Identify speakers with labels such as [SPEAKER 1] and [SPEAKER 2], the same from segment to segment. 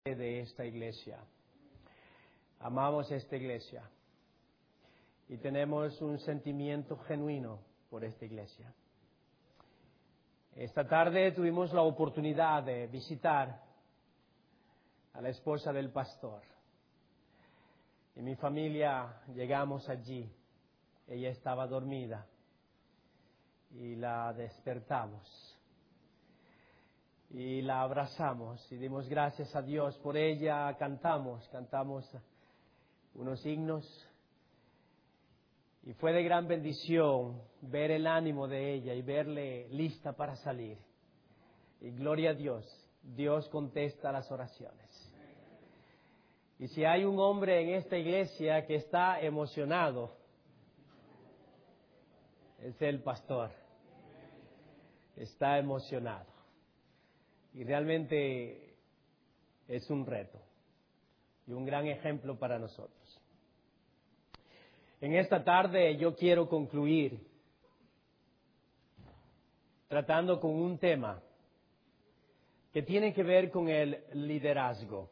[SPEAKER 1] de esta iglesia. Amamos esta iglesia y tenemos un sentimiento genuino por esta iglesia. Esta tarde tuvimos la oportunidad de visitar a la esposa del pastor y mi familia llegamos allí. Ella estaba dormida y la despertamos y la abrazamos y dimos gracias a Dios por ella. Cantamos unos himnos y fue de gran bendición ver el ánimo de ella y verle lista para salir. Y gloria a Dios, Dios contesta las oraciones. Y si hay un hombre en esta iglesia que está emocionado, es el pastor. Está emocionado. Y realmente es un reto y un gran ejemplo para nosotros. En esta tarde yo quiero concluir tratando con un tema que tiene que ver con el liderazgo.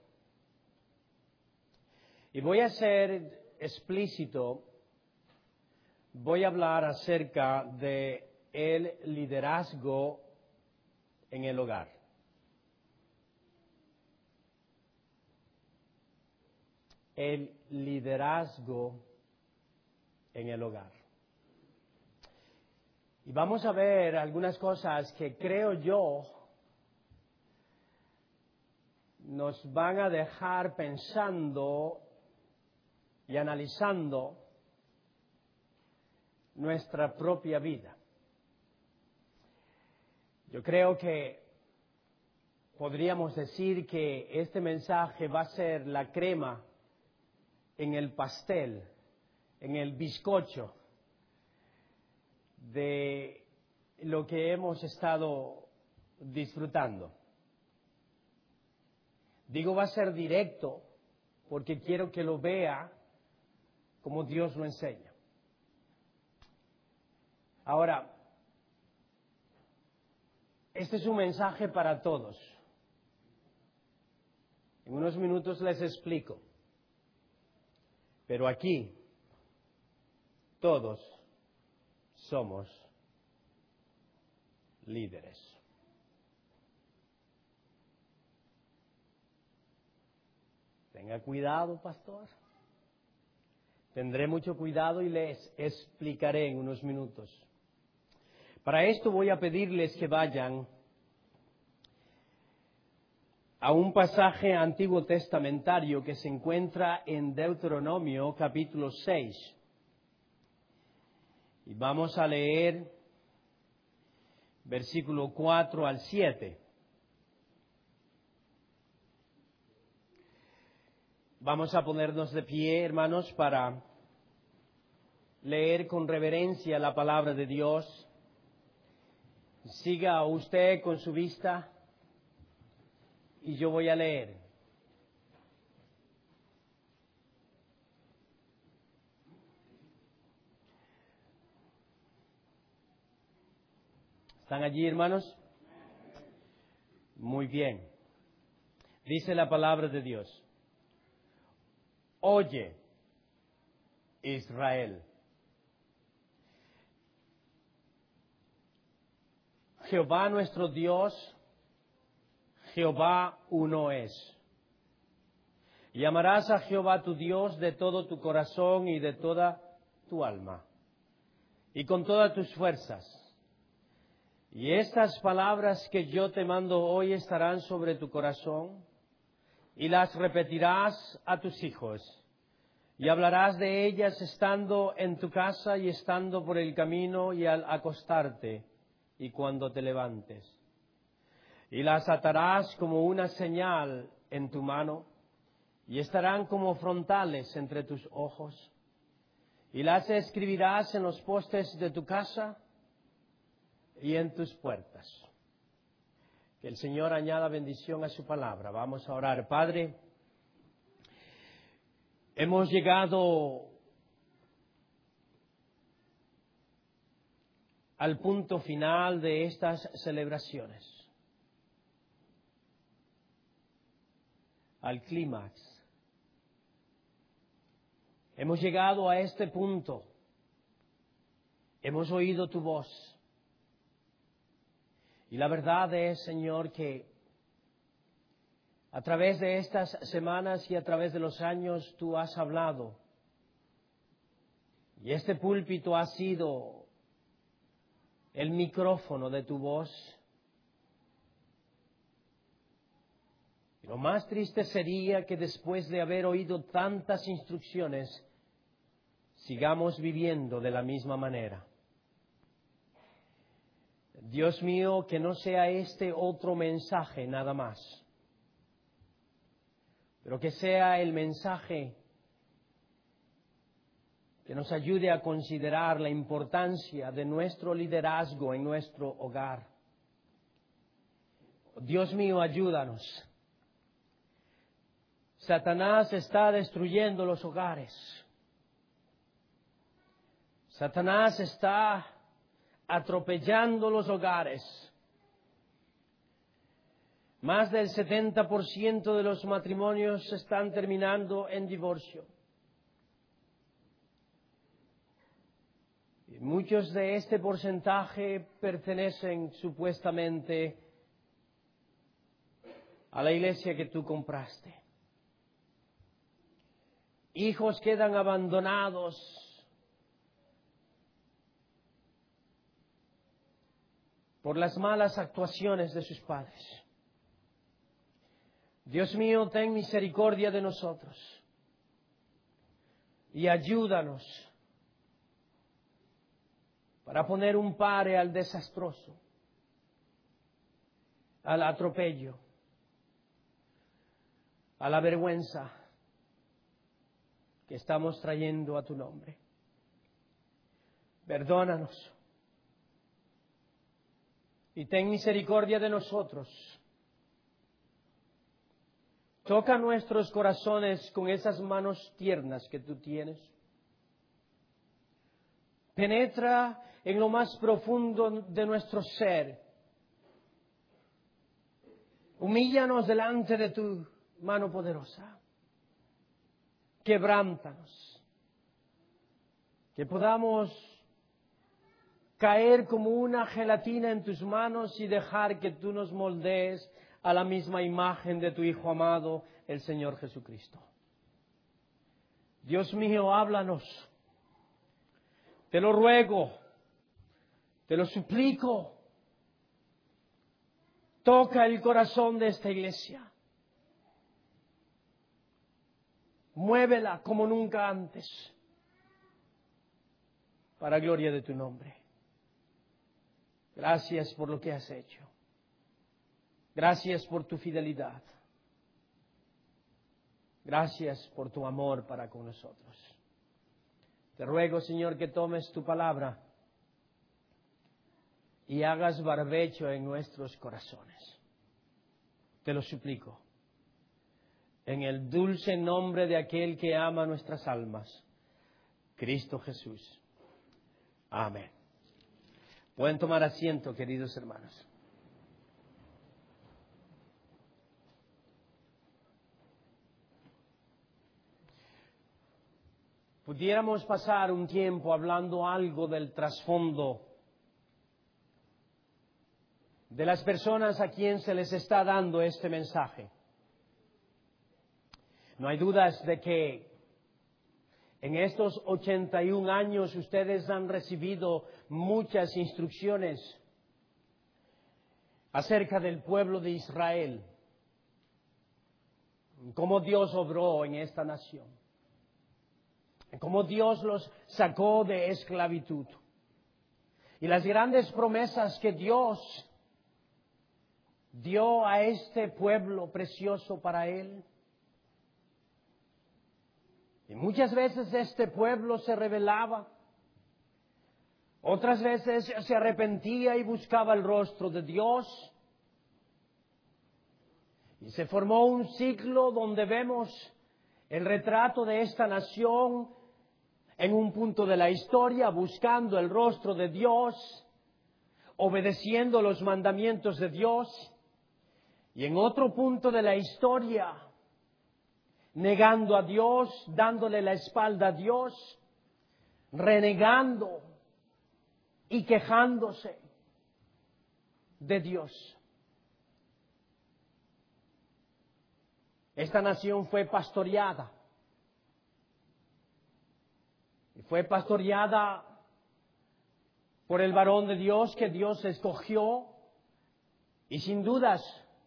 [SPEAKER 1] Y voy a ser explícito, voy a hablar acerca de el liderazgo en el hogar. El liderazgo en el hogar. Y vamos a ver algunas cosas que creo yo nos van a dejar pensando y analizando nuestra propia vida. Yo creo que podríamos decir que este mensaje va a ser la crema en el pastel, en el bizcocho de lo que hemos estado disfrutando. Digo va a ser directo porque quiero que lo vea como Dios lo enseña. Ahora, este es un mensaje para todos. En unos minutos les explico. Pero aquí todos somos líderes. Tenga cuidado, pastor. Tendré mucho cuidado y les explicaré en unos minutos. Para esto voy a pedirles que vayan a un pasaje antiguo testamentario que se encuentra en Deuteronomio capítulo 6. Y vamos a leer versículo 4 al 7. Vamos a ponernos de pie, hermanos, para leer con reverencia la palabra de Dios. Siga usted con su vista y yo voy a leer. ¿Están allí, hermanos? Muy bien. Dice la palabra de Dios. Oye, Israel. Jehová nuestro Dios, Jehová uno es. Y amarás a Jehová tu Dios de todo tu corazón y de toda tu alma, y con todas tus fuerzas. Y estas palabras que yo te mando hoy estarán sobre tu corazón, y las repetirás a tus hijos, y hablarás de ellas estando en tu casa y estando por el camino y al acostarte, y cuando te levantes. Y las atarás como una señal en tu mano, y estarán como frontales entre tus ojos, y las escribirás en los postes de tu casa y en tus puertas. Que el Señor añada bendición a su palabra. Vamos a orar. Padre, hemos llegado al punto final de estas celebraciones. al clímax. Hemos llegado a este punto. Hemos oído tu voz. Y la verdad es, Señor, que a través de estas semanas y a través de los años tú has hablado. Y este púlpito ha sido el micrófono de tu voz. Y lo más triste sería que después de haber oído tantas instrucciones, sigamos viviendo de la misma manera. Dios mío, que no sea este otro mensaje nada más, pero que sea el mensaje que nos ayude a considerar la importancia de nuestro liderazgo en nuestro hogar. Dios mío, ayúdanos. Satanás está destruyendo los hogares. Satanás está atropellando los hogares. Más del 70% de los matrimonios están terminando en divorcio. Y muchos de este porcentaje pertenecen supuestamente a la iglesia que tú compraste. Hijos quedan abandonados por las malas actuaciones de sus padres. Dios mío, ten misericordia de nosotros y ayúdanos para poner un pare al desastroso, al atropello, a la vergüenza que estamos trayendo a tu nombre. Perdónanos y ten misericordia de nosotros. Toca nuestros corazones con esas manos tiernas que tú tienes. Penetra en lo más profundo de nuestro ser. Humíllanos delante de tu mano poderosa. Quebrántanos. Que podamos caer como una gelatina en tus manos y dejar que tú nos moldees a la misma imagen de tu Hijo amado, el Señor Jesucristo. Dios mío, háblanos. Te lo ruego, te lo suplico. Toca el corazón de esta iglesia. Muévela como nunca antes, para gloria de tu nombre. Gracias por lo que has hecho. Gracias por tu fidelidad. Gracias por tu amor para con nosotros. Te ruego, Señor, que tomes tu palabra y hagas barbecho en nuestros corazones. Te lo suplico. En el dulce nombre de aquel que ama nuestras almas, Cristo Jesús. Amén. Pueden tomar asiento, queridos hermanos. Pudiéramos pasar un tiempo hablando algo del trasfondo de las personas a quien se les está dando este mensaje. No hay dudas de que en estos 81 años ustedes han recibido muchas instrucciones acerca del pueblo de Israel, cómo Dios obró en esta nación, cómo Dios los sacó de esclavitud y las grandes promesas que Dios dio a este pueblo precioso para Él. Y muchas veces este pueblo se rebelaba, otras veces se arrepentía y buscaba el rostro de Dios. Y se formó un ciclo donde vemos el retrato de esta nación en un punto de la historia, buscando el rostro de Dios, obedeciendo los mandamientos de Dios, y en otro punto de la historia, negando a Dios, dándole la espalda a Dios, renegando y quejándose de Dios. Esta nación fue pastoreada. Y fue pastoreada por el varón de Dios que Dios escogió. Y sin dudas,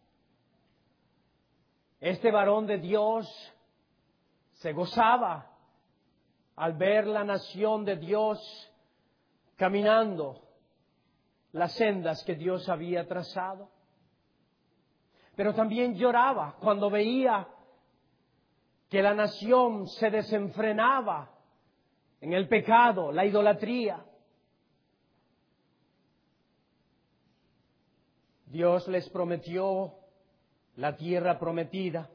[SPEAKER 1] este varón de Dios se gozaba al ver la nación de Dios caminando las sendas que Dios había trazado. Pero también lloraba cuando veía que la nación se desenfrenaba en el pecado, la idolatría. Dios les prometió la tierra prometida.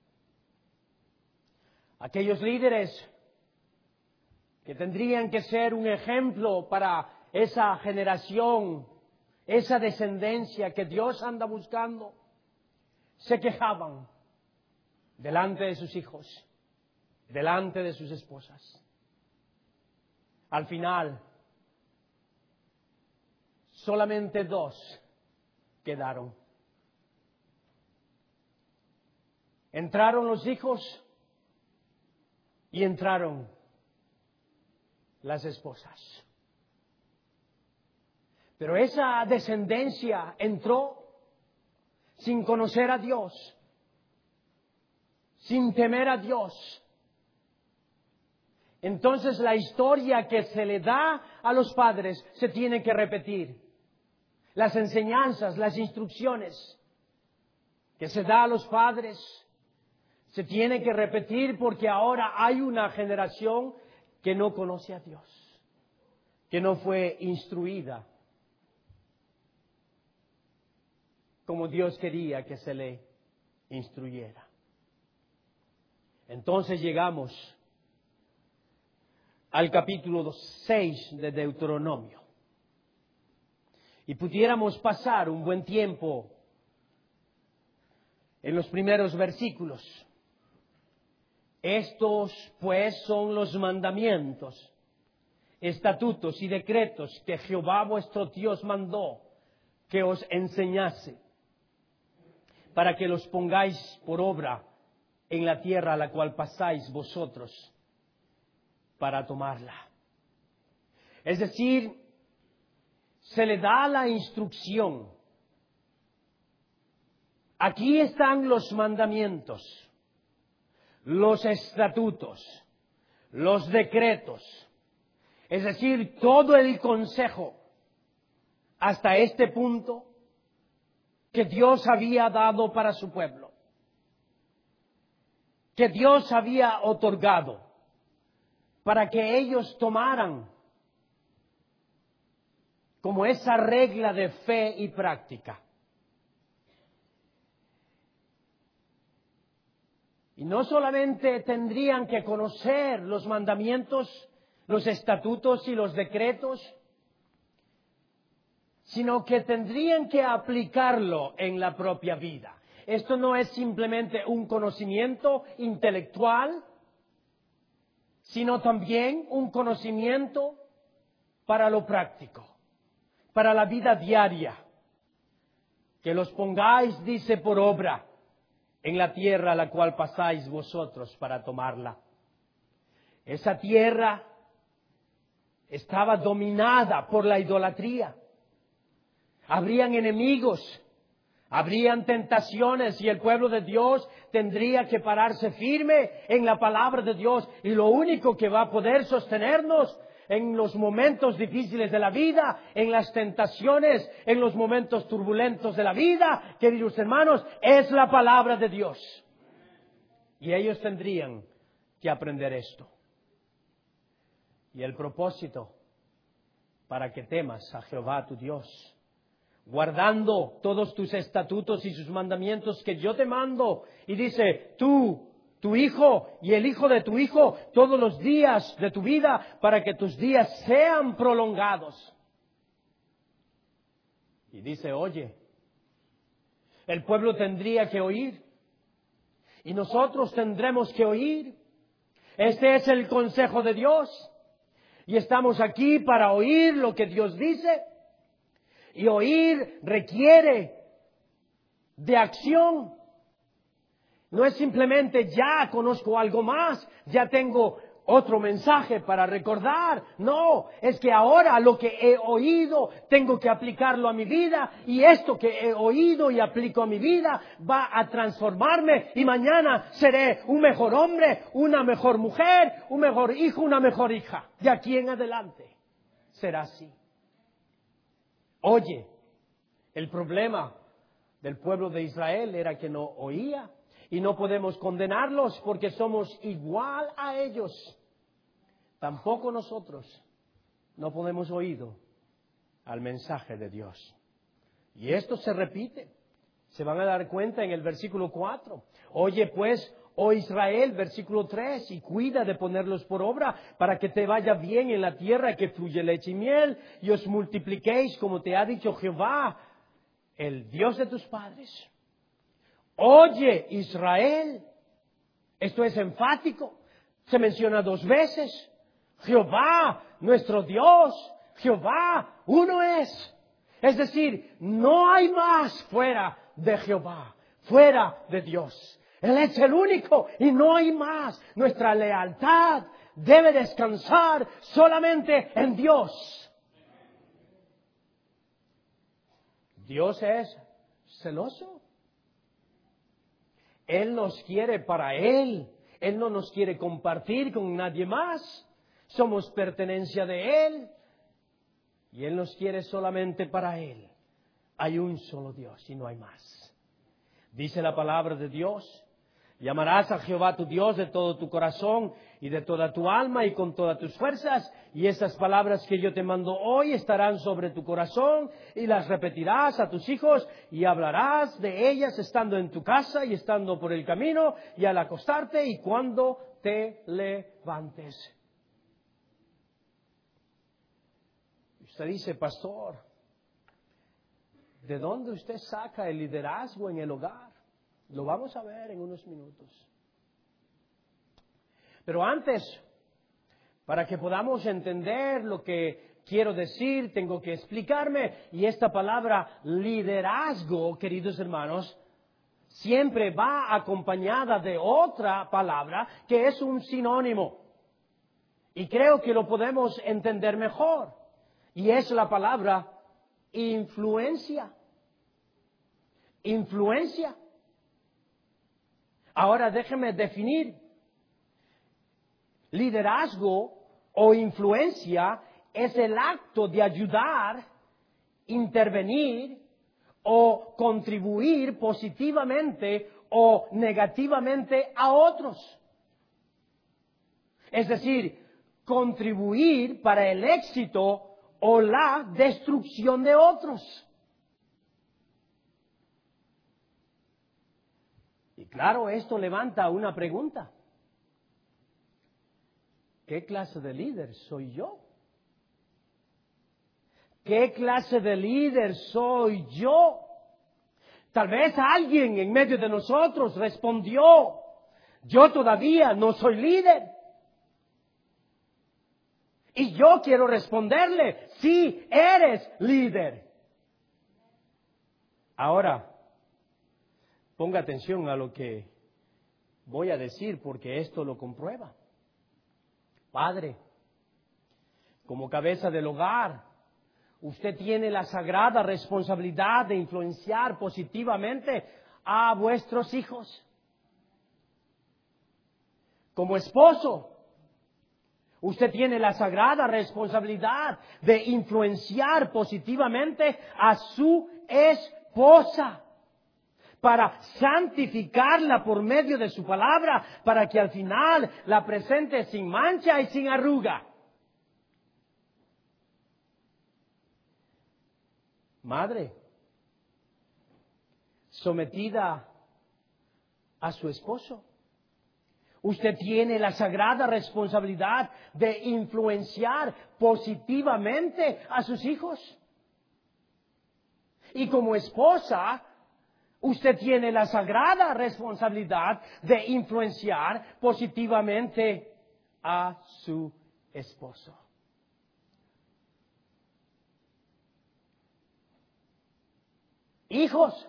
[SPEAKER 1] Aquellos líderes que tendrían que ser un ejemplo para esa generación, esa descendencia que Dios anda buscando, se quejaban delante de sus hijos, delante de sus esposas. Al final, solamente 2 quedaron. Entraron los hijos y entraron las esposas. Pero esa descendencia entró sin conocer a Dios, sin temer a Dios. Entonces la historia que se le da a los padres se tiene que repetir. Las enseñanzas, las instrucciones que se da a los padres se tiene que repetir, porque ahora hay una generación que no conoce a Dios, que no fue instruida como Dios quería que se le instruyera. Entonces llegamos al capítulo 6 de Deuteronomio. Y pudiéramos pasar un buen tiempo en los primeros versículos. Estos, pues, son los mandamientos, estatutos y decretos que Jehová vuestro Dios mandó que os enseñase, para que los pongáis por obra en la tierra a la cual pasáis vosotros para tomarla. Es decir, se le da la instrucción. Aquí están los mandamientos, los estatutos, los decretos, es decir, todo el consejo hasta este punto que Dios había dado para su pueblo, que Dios había otorgado para que ellos tomaran como esa regla de fe y práctica. Y no solamente tendrían que conocer los mandamientos, los estatutos y los decretos, sino que tendrían que aplicarlo en la propia vida. Esto no es simplemente un conocimiento intelectual, sino también un conocimiento para lo práctico, para la vida diaria. Que los pongáis, dice, por obra en la tierra a la cual pasáis vosotros para tomarla. Esa tierra estaba dominada por la idolatría. Habrían enemigos, habrían tentaciones, y el pueblo de Dios tendría que pararse firme en la palabra de Dios. Y lo único que va a poder sostenernos en los momentos difíciles de la vida, en las tentaciones, en los momentos turbulentos de la vida, queridos hermanos, es la palabra de Dios. Y ellos tendrían que aprender esto. Y el propósito, para que temas a Jehová tu Dios, guardando todos tus estatutos y sus mandamientos que yo te mando. Y dice, tú, tu hijo y el hijo de tu hijo, todos los días de tu vida, para que tus días sean prolongados. Y dice, oye, el pueblo tendría que oír. Y nosotros tendremos que oír. Este es el consejo de Dios. Y estamos aquí para oír lo que Dios dice. Y oír requiere de acción. No es simplemente ya conozco algo más, ya tengo otro mensaje para recordar. No, es que ahora lo que he oído tengo que aplicarlo a mi vida, y esto que he oído y aplico a mi vida va a transformarme, y mañana seré un mejor hombre, una mejor mujer, un mejor hijo, una mejor hija. De aquí en adelante será así. Oye, el problema del pueblo de Israel era que no oía. Y no podemos condenarlos porque somos igual a ellos. Tampoco nosotros no podemos oír al mensaje de Dios. Y esto se repite. Se van a dar cuenta en el versículo 4. Oye pues, oh Israel, versículo 3, y cuida de ponerlos por obra para que te vaya bien en la tierra que fluye leche y miel, y os multipliquéis como te ha dicho Jehová, el Dios de tus padres. Oye, Israel, esto es enfático, se menciona 2 veces. Jehová, nuestro Dios, Jehová, uno es. Es decir, no hay más fuera de Jehová, fuera de Dios. Él es el único y no hay más. Nuestra lealtad debe descansar solamente en Dios. Dios es celoso. Él nos quiere para Él. Él no nos quiere compartir con nadie más. Somos pertenencia de Él. Y Él nos quiere solamente para Él. Hay un solo Dios y no hay más. Dice la palabra de Dios. Y amarás a Jehová tu Dios de todo tu corazón y de toda tu alma y con todas tus fuerzas. Y estas palabras que yo te mando hoy estarán sobre tu corazón y las repetirás a tus hijos y hablarás de ellas estando en tu casa y estando por el camino y al acostarte y cuando te levantes. Usted dice, pastor, ¿de dónde usted saca el liderazgo en el hogar? Lo vamos a ver en unos minutos. Pero antes, para que podamos entender lo que quiero decir, tengo que explicarme. Y esta palabra liderazgo, queridos hermanos, siempre va acompañada de otra palabra que es un sinónimo. Y creo que lo podemos entender mejor. Y es la palabra influencia. Influencia. Ahora déjeme definir. Liderazgo o influencia es el acto de ayudar, intervenir o contribuir positivamente o negativamente a otros. Es decir, contribuir para el éxito o la destrucción de otros. Y claro, esto levanta una pregunta. ¿Qué clase de líder soy yo? ¿Qué clase de líder soy yo? Tal vez alguien en medio de nosotros respondió, yo todavía no soy líder. Y yo quiero responderle, sí, eres líder. Ahora, ponga atención a lo que voy a decir porque esto lo comprueba. Padre, como cabeza del hogar, usted tiene la sagrada responsabilidad de influenciar positivamente a vuestros hijos. Como esposo, usted tiene la sagrada responsabilidad de influenciar positivamente a su esposa, para santificarla por medio de su palabra, para que al final la presente sin mancha y sin arruga. Madre, sometida a su esposo, usted tiene la sagrada responsabilidad de influenciar positivamente a sus hijos. Y como esposa, Usted tiene la sagrada responsabilidad de influenciar positivamente a su esposo. Hijos,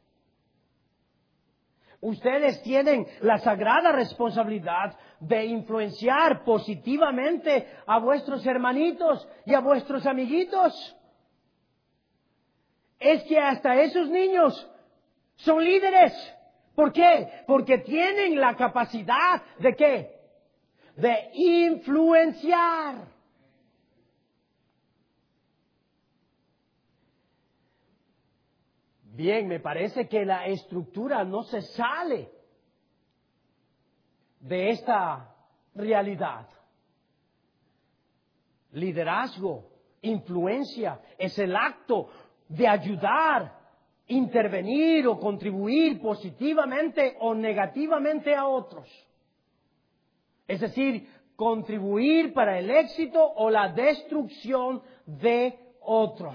[SPEAKER 1] ustedes tienen la sagrada responsabilidad de influenciar positivamente a vuestros hermanitos y a vuestros amiguitos. Es que hasta esos niños son líderes. ¿Por qué? Porque tienen la capacidad ¿de qué? De influenciar. Bien, me parece que la estructura no se sale de esta realidad. Liderazgo, influencia, es el acto de ayudar, intervenir o contribuir positivamente o negativamente a otros. Es decir, contribuir para el éxito o la destrucción de otros.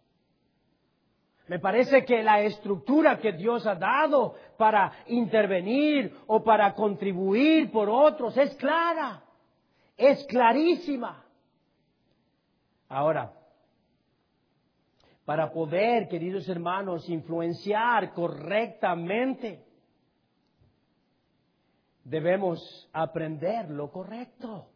[SPEAKER 1] Me parece que la estructura que Dios ha dado para intervenir o para contribuir por otros es clara, es clarísima. Ahora, para poder, queridos hermanos, influenciar correctamente, debemos aprender lo correcto.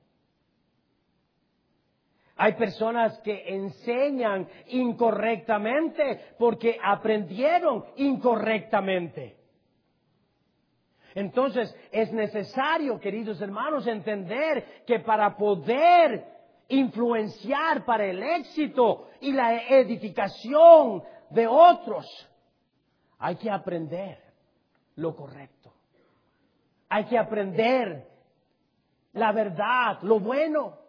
[SPEAKER 1] Hay personas que enseñan incorrectamente porque aprendieron incorrectamente. Entonces, es necesario, queridos hermanos, entender que para poder influenciar para el éxito y la edificación de otros, hay que aprender lo correcto. Hay que aprender la verdad, lo bueno.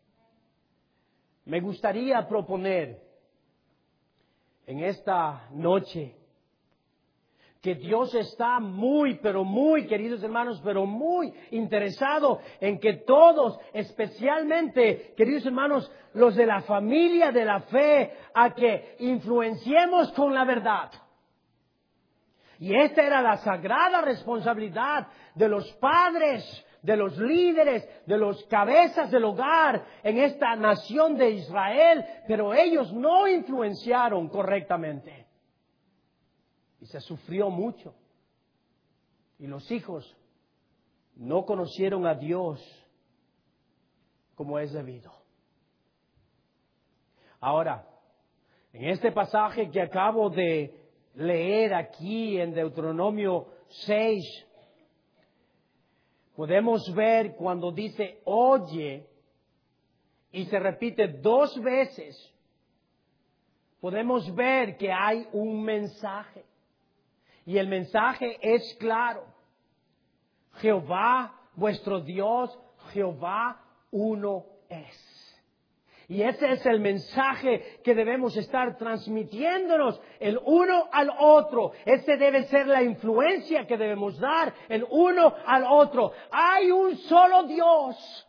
[SPEAKER 1] Me gustaría proponer en esta noche que Dios está muy, pero muy, queridos hermanos, pero muy interesado en que todos, especialmente, queridos hermanos, los de la familia de la fe, a que influenciemos con la verdad. Y esta era la sagrada responsabilidad de los padres, de los líderes, de los cabezas del hogar en esta nación de Israel, pero ellos no influenciaron correctamente. Y se sufrió mucho. Y los hijos no conocieron a Dios como es debido. Ahora, en este pasaje que acabo de leer aquí en Deuteronomio 6, podemos ver cuando dice oye y se repite 2 veces, podemos ver que hay un mensaje. Y el mensaje es claro. Jehová, vuestro Dios, Jehová uno es. Y ese es el mensaje que debemos estar transmitiéndonos el uno al otro. Ese debe ser la influencia que debemos dar el uno al otro. Hay un solo Dios.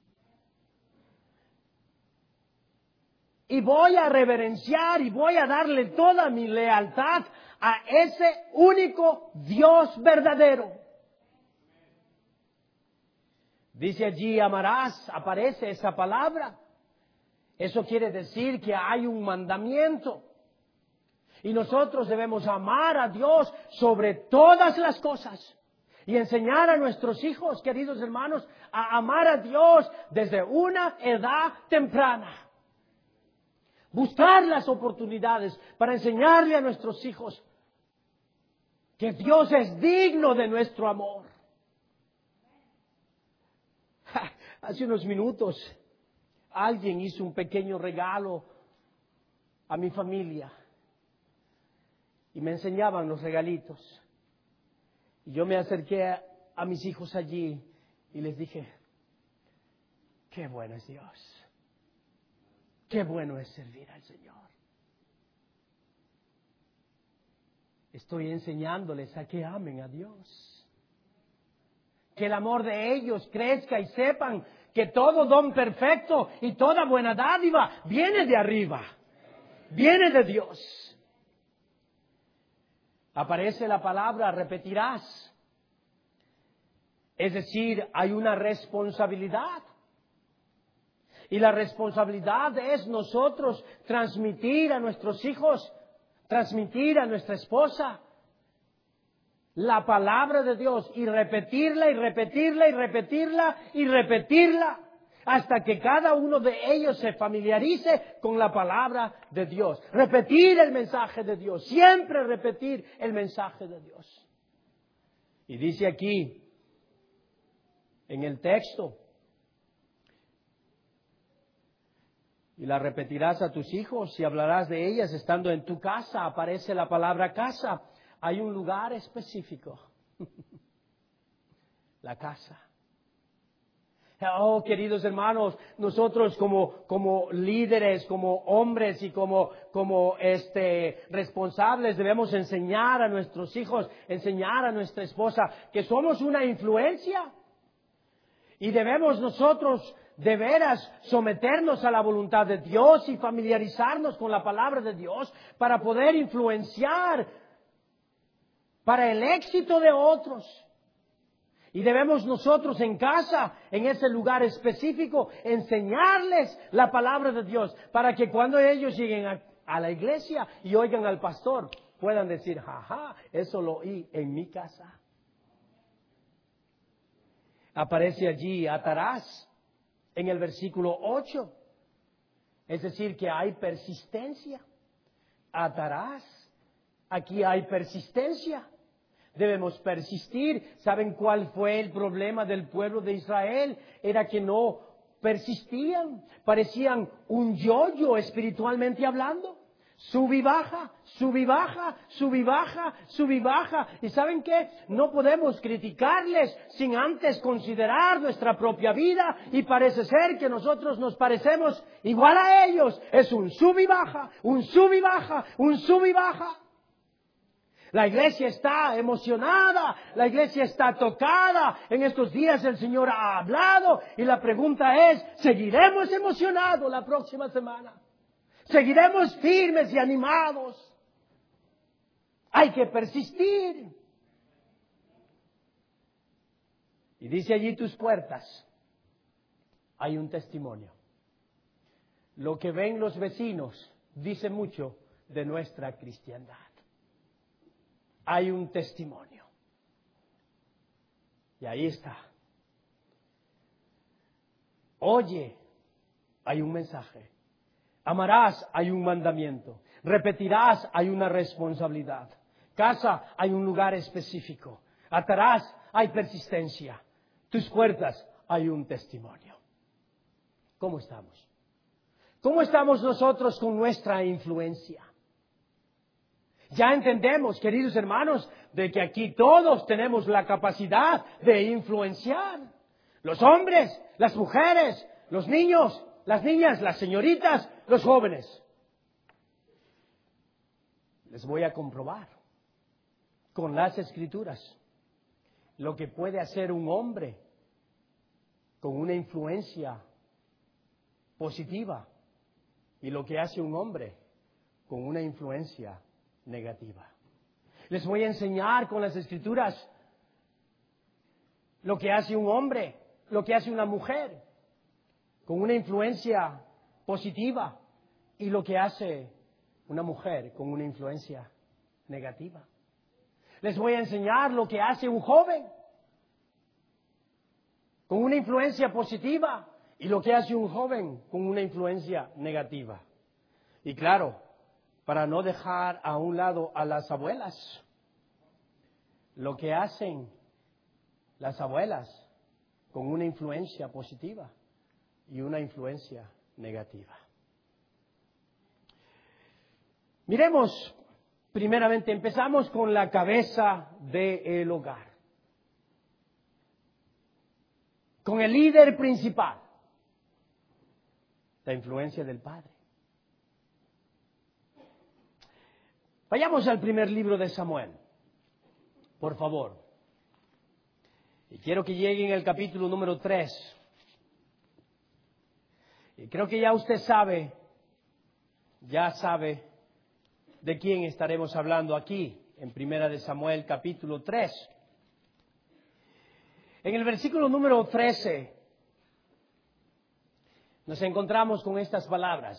[SPEAKER 1] Y voy a reverenciar y voy a darle toda mi lealtad a ese único Dios verdadero. Dice allí, amarás, aparece esa palabra. Eso quiere decir que hay un mandamiento. Y nosotros debemos amar a Dios sobre todas las cosas. Y enseñar a nuestros hijos, queridos hermanos, a amar a Dios desde una edad temprana. Buscar las oportunidades para enseñarle a nuestros hijos que Dios es digno de nuestro amor. Hace unos minutos alguien hizo un pequeño regalo a mi familia y me enseñaban los regalitos. Y yo me acerqué a mis hijos allí y les dije, qué bueno es Dios, qué bueno es servir al Señor. Estoy enseñándoles a que amen a Dios, que el amor de ellos crezca y sepan que todo don perfecto y toda buena dádiva viene de arriba, viene de Dios. Aparece la palabra repetirás. Es decir, hay una responsabilidad. Y la responsabilidad es nosotros transmitir a nuestros hijos, transmitir a nuestra esposa la palabra de Dios y repetirla y repetirla y repetirla y repetirla hasta que cada uno de ellos se familiarice con la palabra de Dios. Repetir el mensaje de Dios, siempre repetir el mensaje de Dios. Y dice aquí en el texto, y la repetirás a tus hijos y hablarás de ellas estando en tu casa. Aparece la palabra casa. Hay un lugar específico. La casa. Oh, queridos hermanos, nosotros como líderes, como hombres y como responsables debemos enseñar a nuestros hijos, enseñar a nuestra esposa que somos una influencia. Y debemos nosotros de veras someternos a la voluntad de Dios y familiarizarnos con la palabra de Dios para poder influenciar para el éxito de otros. Y debemos nosotros en casa, en ese lugar específico, enseñarles la palabra de Dios para que cuando ellos lleguen a la iglesia y oigan al pastor, puedan decir, jaja, eso lo oí en mi casa. Aparece allí, atarás, en el versículo 8. Es decir, que hay persistencia. Atarás. Aquí hay persistencia. Debemos persistir. ¿Saben cuál fue el problema del pueblo de Israel? Era que no persistían. Parecían un yo-yo espiritualmente hablando. Sub y baja, sub y baja, sub y baja, sub y baja. ¿Y saben qué? No podemos criticarles sin antes considerar nuestra propia vida. Y parece ser que nosotros nos parecemos igual a ellos. Es un sub y baja, un sub y baja, un sub y baja. La iglesia está emocionada, la iglesia está tocada. En estos días el Señor ha hablado y la pregunta es, ¿seguiremos emocionados la próxima semana? ¿Seguiremos firmes y animados? Hay que persistir. Y dice allí tus puertas, hay un testimonio. Lo que ven los vecinos dice mucho de nuestra cristiandad. Hay un testimonio. Y ahí está. Oye, hay un mensaje. Amarás, hay un mandamiento. Repetirás, hay una responsabilidad. Casa, hay un lugar específico. Atarás, hay persistencia. Tus puertas, hay un testimonio. ¿Cómo estamos? ¿Cómo estamos nosotros con nuestra influencia? Ya entendemos, queridos hermanos, de que aquí todos tenemos la capacidad de influenciar. Los hombres, las mujeres, los niños, las niñas, las señoritas, los jóvenes. Les voy a comprobar con las Escrituras lo que puede hacer un hombre con una influencia positiva y lo que hace un hombre con una influencia negativa. Les voy a enseñar con las Escrituras lo que hace un hombre, lo que hace una mujer con una influencia positiva y lo que hace una mujer con una influencia negativa. Les voy a enseñar lo que hace un joven con una influencia positiva y lo que hace un joven con una influencia negativa. Y claro, para no dejar a un lado a las abuelas, lo que hacen las abuelas con una influencia positiva y una influencia negativa. Miremos, primeramente, empezamos con la cabeza del hogar, con el líder principal, la influencia del padre. Vayamos al primer libro de Samuel, por favor. Y quiero que lleguen al capítulo número 3. Y creo que ya usted sabe de quién estaremos hablando aquí. en Primera de Samuel capítulo 3. En el versículo número 13 nos encontramos con estas palabras.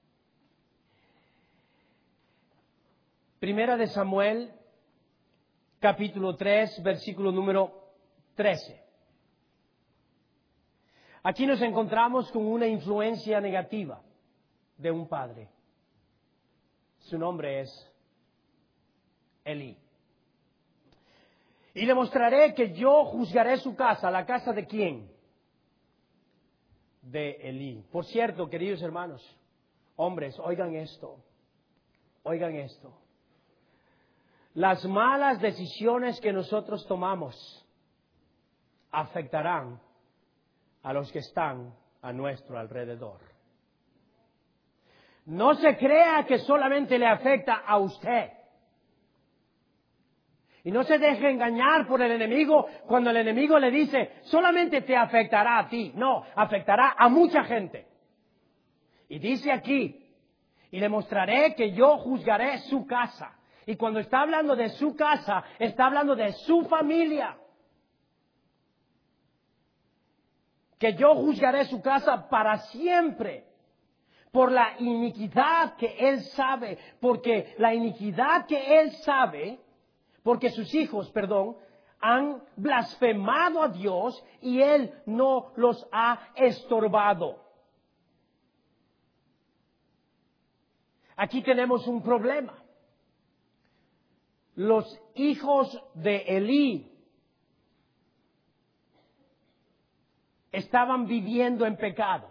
[SPEAKER 1] Primera de Samuel capítulo 3, versículo número 13. Aquí nos encontramos con una influencia negativa de un padre. Su nombre es Elí. Y le mostraré que yo juzgaré su casa. ¿La casa de quién? De Elí. Por cierto, queridos hermanos, hombres, oigan esto. Oigan esto. Las malas decisiones que nosotros tomamos afectarán a los que están a nuestro alrededor. No se crea que solamente le afecta a usted. Y no se deje engañar por el enemigo cuando el enemigo le dice, solamente te afectará a ti. No, afectará a mucha gente. Y dice aquí, y le mostraré que yo juzgaré su casa. Y cuando está hablando de su casa, está hablando de su familia. Que yo juzgaré su casa para siempre. Por la iniquidad que él sabe. Porque la iniquidad que él sabe, porque sus hijos, han blasfemado a Dios y él no los ha estorbado. Aquí tenemos un problema. Los hijos de Elí estaban viviendo en pecado.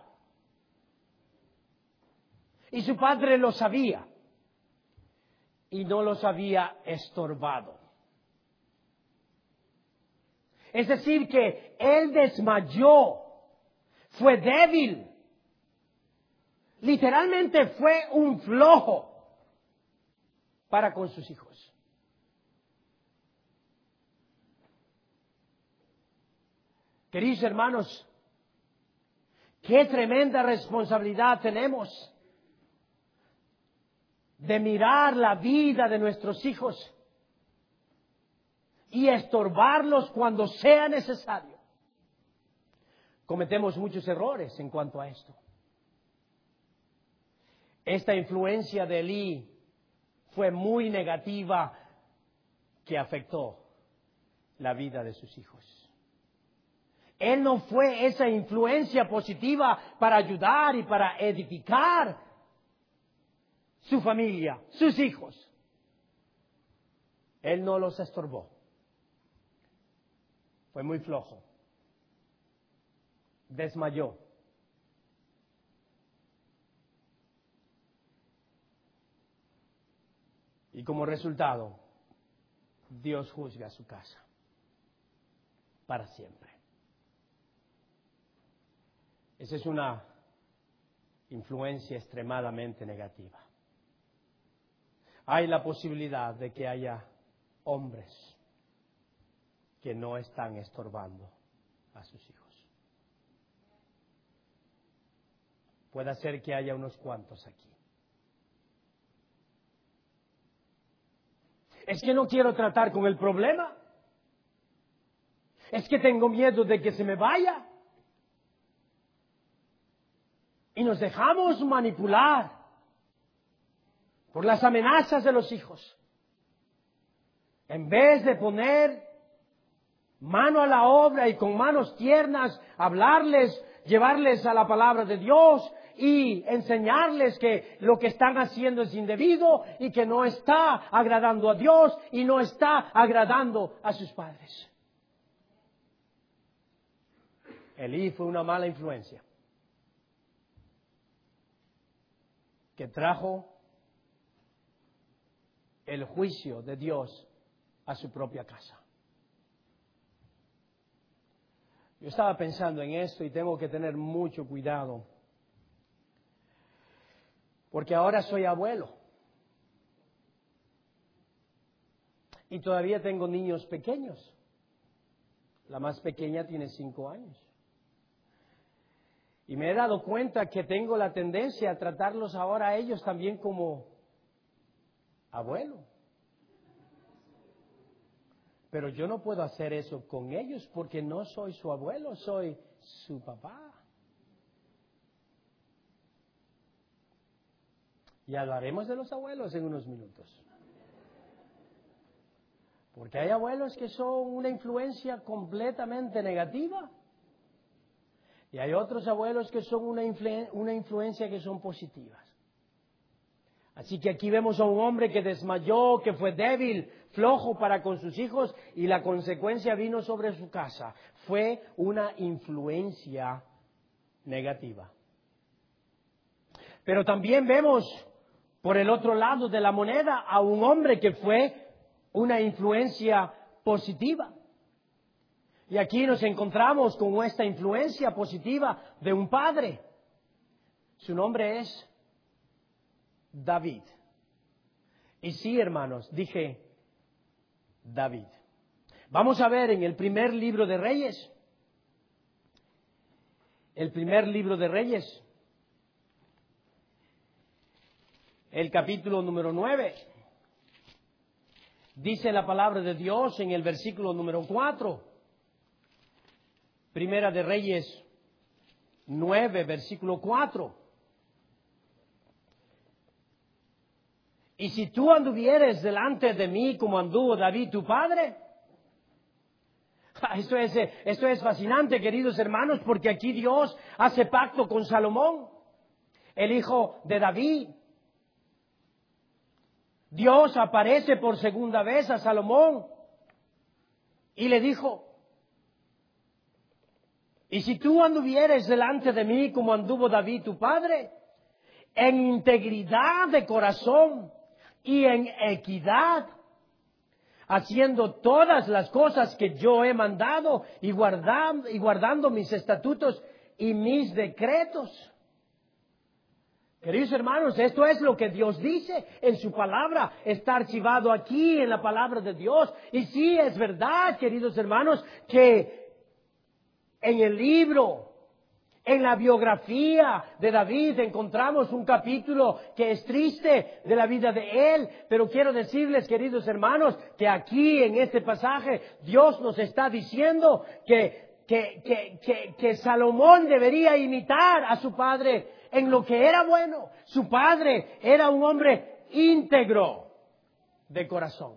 [SPEAKER 1] Y su padre lo sabía. Y no los había estorbado. Es decir, que él desmayó. Fue débil. Literalmente fue un flojo para con sus hijos. Queridos hermanos, qué tremenda responsabilidad tenemos de mirar la vida de nuestros hijos y estorbarlos cuando sea necesario. Cometemos muchos errores en cuanto a esto. Esta influencia de Elí fue muy negativa que afectó la vida de sus hijos. Él no fue esa influencia positiva para ayudar y para edificar su familia, sus hijos. Él no los estorbó. Fue muy flojo. Desmayó. Y como resultado, Dios juzga su casa para siempre. Esa es una influencia extremadamente negativa. Hay la posibilidad de que haya hombres que no están estorbando a sus hijos. Puede ser que haya unos cuantos aquí. Es que no quiero tratar con el problema. Es que tengo miedo de que se me vaya. Y nos dejamos manipular por las amenazas de los hijos. En vez de poner mano a la obra y con manos tiernas hablarles, llevarles a la palabra de Dios y enseñarles que lo que están haciendo es indebido y que no está agradando a Dios y no está agradando a sus padres. Elí fue una mala influencia que trajo el juicio de Dios a su propia casa. Yo estaba pensando en esto y tengo que tener mucho cuidado, porque ahora soy abuelo y todavía tengo niños pequeños. La más pequeña tiene 5 años. Y me he dado cuenta que tengo la tendencia a tratarlos ahora a ellos también como abuelo. Pero yo no puedo hacer eso con ellos porque no soy su abuelo, soy su papá. Y hablaremos de los abuelos en unos minutos. Porque hay abuelos que son una influencia completamente negativa. Y hay otros abuelos que son una influencia que son positivas. Así que aquí vemos a un hombre que desmayó, que fue débil, flojo para con sus hijos, y la consecuencia vino sobre su casa. Fue una influencia negativa. Pero también vemos por el otro lado de la moneda a un hombre que fue una influencia positiva. Y aquí nos encontramos con esta influencia positiva de un padre. Su nombre es David. Y sí, hermanos, dije David. Vamos a ver en el primer libro de Reyes. El primer libro de Reyes. El capítulo número 9. Dice la palabra de Dios en el versículo número 4. Primera de Reyes 9, versículo 4. Y si tú anduvieres delante de mí como anduvo David tu padre. Esto es fascinante, queridos hermanos, porque aquí Dios hace pacto con Salomón, el hijo de David. Dios aparece por segunda vez a Salomón y le dijo: y si tú anduvieres delante de mí como anduvo David tu padre, en integridad de corazón y en equidad, haciendo todas las cosas que yo he mandado y guardando mis estatutos y mis decretos. Queridos hermanos, esto es lo que Dios dice en su palabra. Está archivado aquí en la palabra de Dios. Y sí, es verdad, queridos hermanos, que en el libro, en la biografía de David, encontramos un capítulo que es triste de la vida de él. Pero quiero decirles, queridos hermanos, que aquí en este pasaje Dios nos está diciendo que Salomón debería imitar a su padre en lo que era bueno. Su padre era un hombre íntegro de corazón.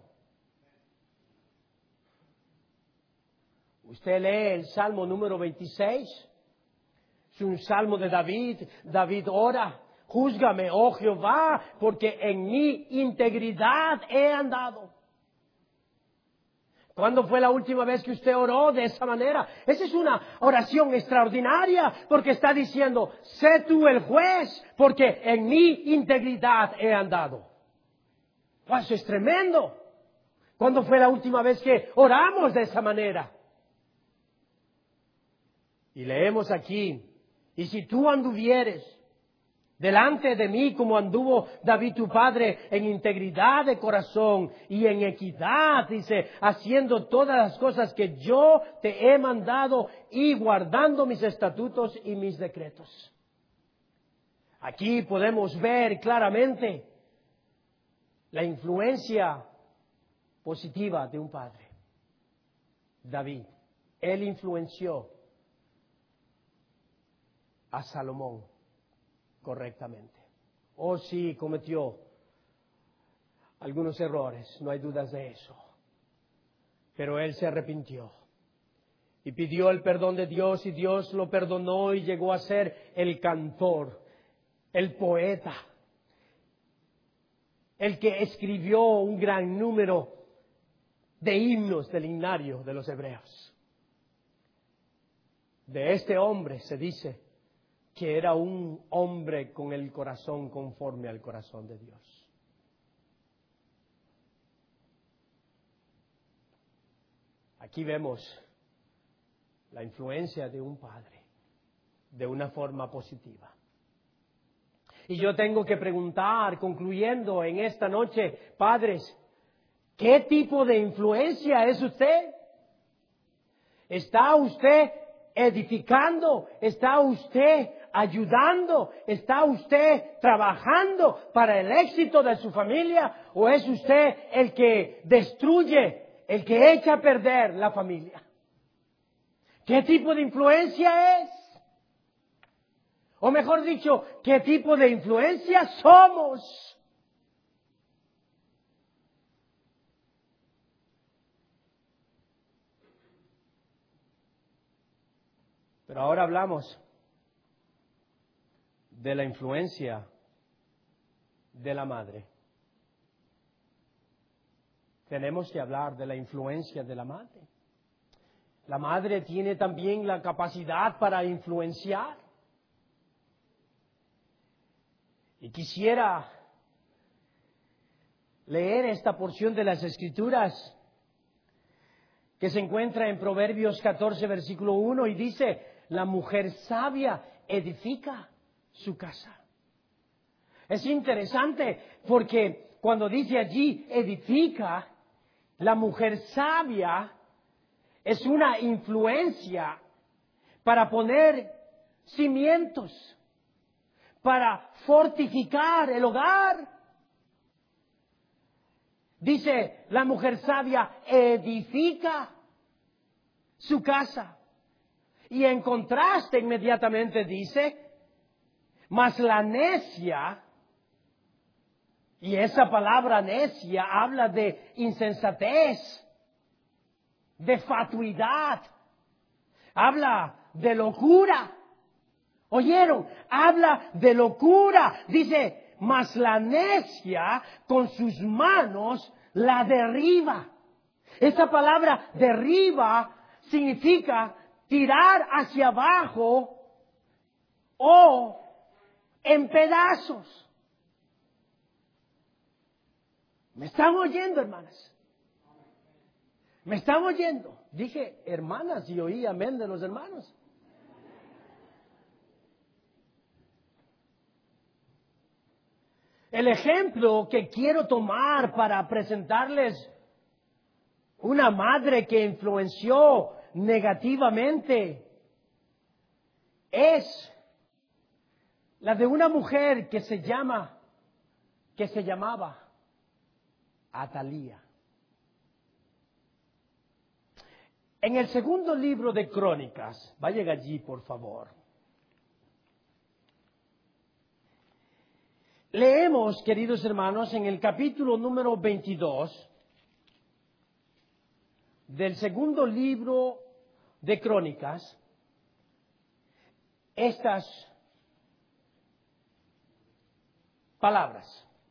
[SPEAKER 1] Usted lee el Salmo número 26. Es un salmo de David. David ora: júzgame, oh Jehová, porque en mi integridad he andado. ¿Cuándo fue la última vez que usted oró de esa manera? Esa es una oración extraordinaria, porque está diciendo: sé tú el juez, porque en mi integridad he andado. Eso es tremendo. ¿Cuándo fue la última vez que oramos de esa manera? Y leemos aquí: y si tú anduvieres delante de mí como anduvo David tu padre, en integridad de corazón y en equidad, dice, haciendo todas las cosas que yo te he mandado y guardando mis estatutos y mis decretos. Aquí podemos ver claramente la influencia positiva de un padre. David, él influenció a Salomón correctamente. Oh, sí, cometió algunos errores, no hay dudas de eso. Pero él se arrepintió y pidió el perdón de Dios, y Dios lo perdonó, y llegó a ser el cantor, el poeta, el que escribió un gran número de himnos del himnario de los hebreos. De este hombre se dice que era un hombre con el corazón conforme al corazón de Dios. Aquí vemos la influencia de un padre de una forma positiva. Y yo tengo que preguntar, concluyendo en esta noche, padres, ¿qué tipo de influencia es usted? ¿Está usted edificando? ¿Está usted ayudando? ¿Está usted trabajando para el éxito de su familia? ¿O es usted el que destruye el que echa a perder la familia. ¿Qué tipo de influencia es? O mejor dicho, ¿qué tipo de influencia somos? Pero ahora hablamos de la influencia de la madre. Tenemos que hablar de la influencia de la madre. La madre tiene también la capacidad para influenciar. Y quisiera leer esta porción de las Escrituras que se encuentra en Proverbios 14, versículo 1, y dice, la mujer sabia edifica su casa. Es interesante porque cuando dice allí edifica, la mujer sabia es una influencia para poner cimientos, para fortificar el hogar. Dice, la mujer sabia edifica su casa. Y en contraste inmediatamente dice, mas la necia, y esa palabra necia habla de insensatez, de fatuidad, habla de locura. ¿Oyeron? Habla de locura. Dice, mas la necia con sus manos la derriba. Esa palabra derriba significa tirar hacia abajo o en pedazos. ¿Me están oyendo, hermanas? ¿Me están oyendo? Dije hermanas y oí amén de los hermanos. El ejemplo que quiero tomar para presentarles una madre que influenció negativamente es la de una mujer que se llamaba Atalía. En el segundo libro de Crónicas, vayan allí por favor. Leemos, queridos hermanos, en el capítulo número 22 del segundo libro de Crónicas, estas palabras.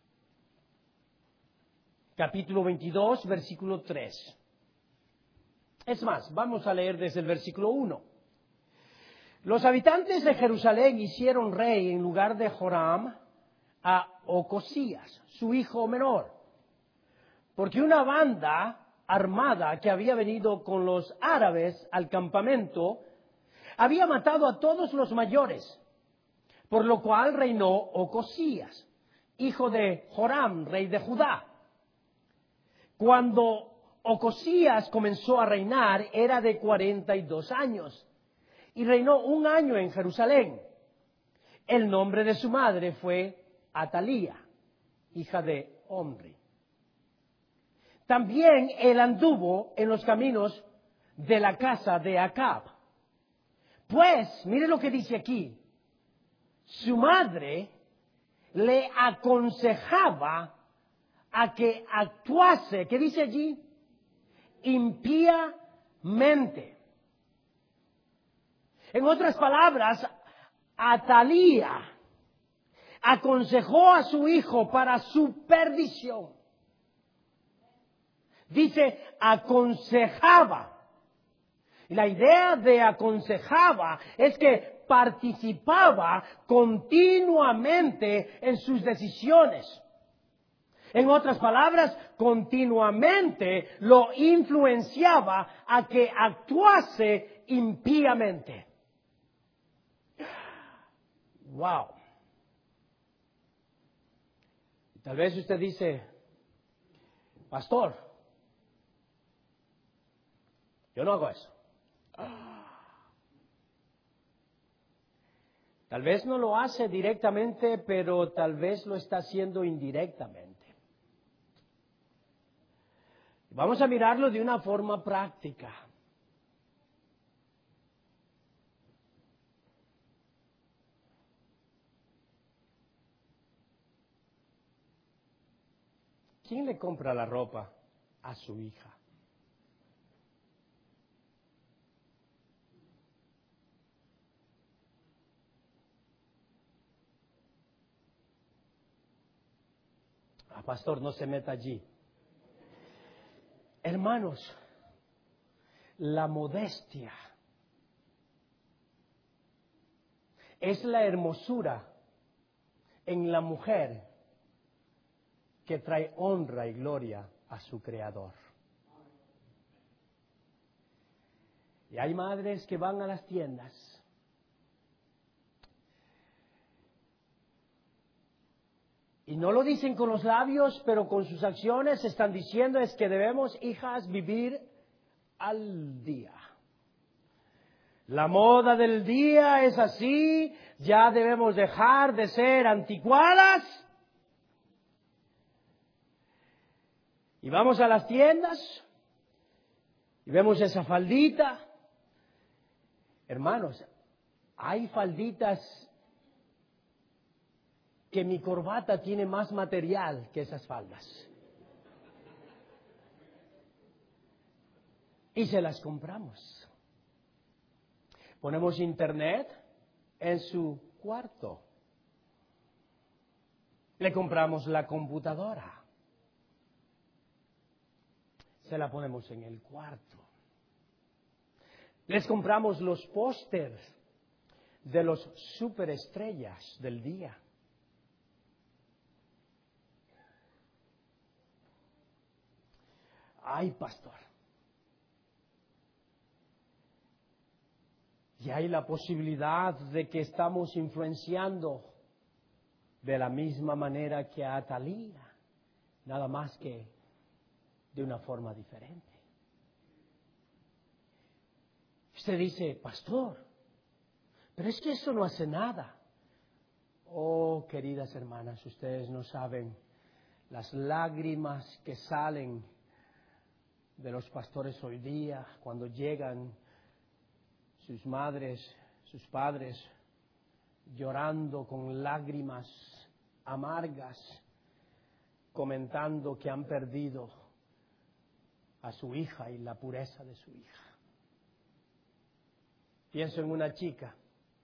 [SPEAKER 1] Capítulo 22, versículo 3. Es más, vamos a leer desde el versículo 1. Los habitantes de Jerusalén hicieron rey en lugar de Joram a Ocosías, su hijo menor, porque una banda armada que había venido con los árabes al campamento había matado a todos los mayores, por lo cual reinó Ocosías, hijo de Joram, rey de Judá. Cuando Ocosías comenzó a reinar era de 42 años y reinó 1 año en Jerusalén. El nombre de su madre fue Atalía, hija de Omri. También él anduvo en los caminos de la casa de Acab. Pues, mire lo que dice aquí, su madre le aconsejaba a que actuase, ¿qué dice allí? Impíamente. En otras palabras, Atalía aconsejó a su hijo para su perdición. Dice, aconsejaba. Y la idea de aconsejaba es que participaba continuamente en sus decisiones. En otras palabras, continuamente lo influenciaba a que actuase impíamente. ¡Wow! Tal vez usted dice, pastor, yo no hago eso. Tal vez no lo hace directamente, pero tal vez lo está haciendo indirectamente. Vamos a mirarlo de una forma práctica. ¿Quién le compra la ropa a su hija? Pastor, no se meta allí. Hermanos, la modestia es la hermosura en la mujer que trae honra y gloria a su Creador. Y hay madres que van a las tiendas y no lo dicen con los labios, pero con sus acciones están diciendo es que debemos, hijas, vivir al día. La moda del día es así, ya debemos dejar de ser anticuadas. Y vamos a las tiendas y vemos esa faldita. Hermanos, hay falditas que mi corbata tiene más material que esas faldas. Y se las compramos. Ponemos internet en su cuarto. Le compramos la computadora. Se la ponemos en el cuarto. Les compramos los pósters de los superestrellas del día. Ay, pastor. Y hay la posibilidad de que estamos influenciando de la misma manera que a Atalía, nada más que de una forma diferente. Usted dice, pastor, pero es que eso no hace nada. Oh, queridas hermanas, ustedes no saben las lágrimas que salen de los pastores hoy día cuando llegan sus madres, sus padres, llorando con lágrimas amargas, comentando que han perdido a su hija y la pureza de su hija. Pienso en una chica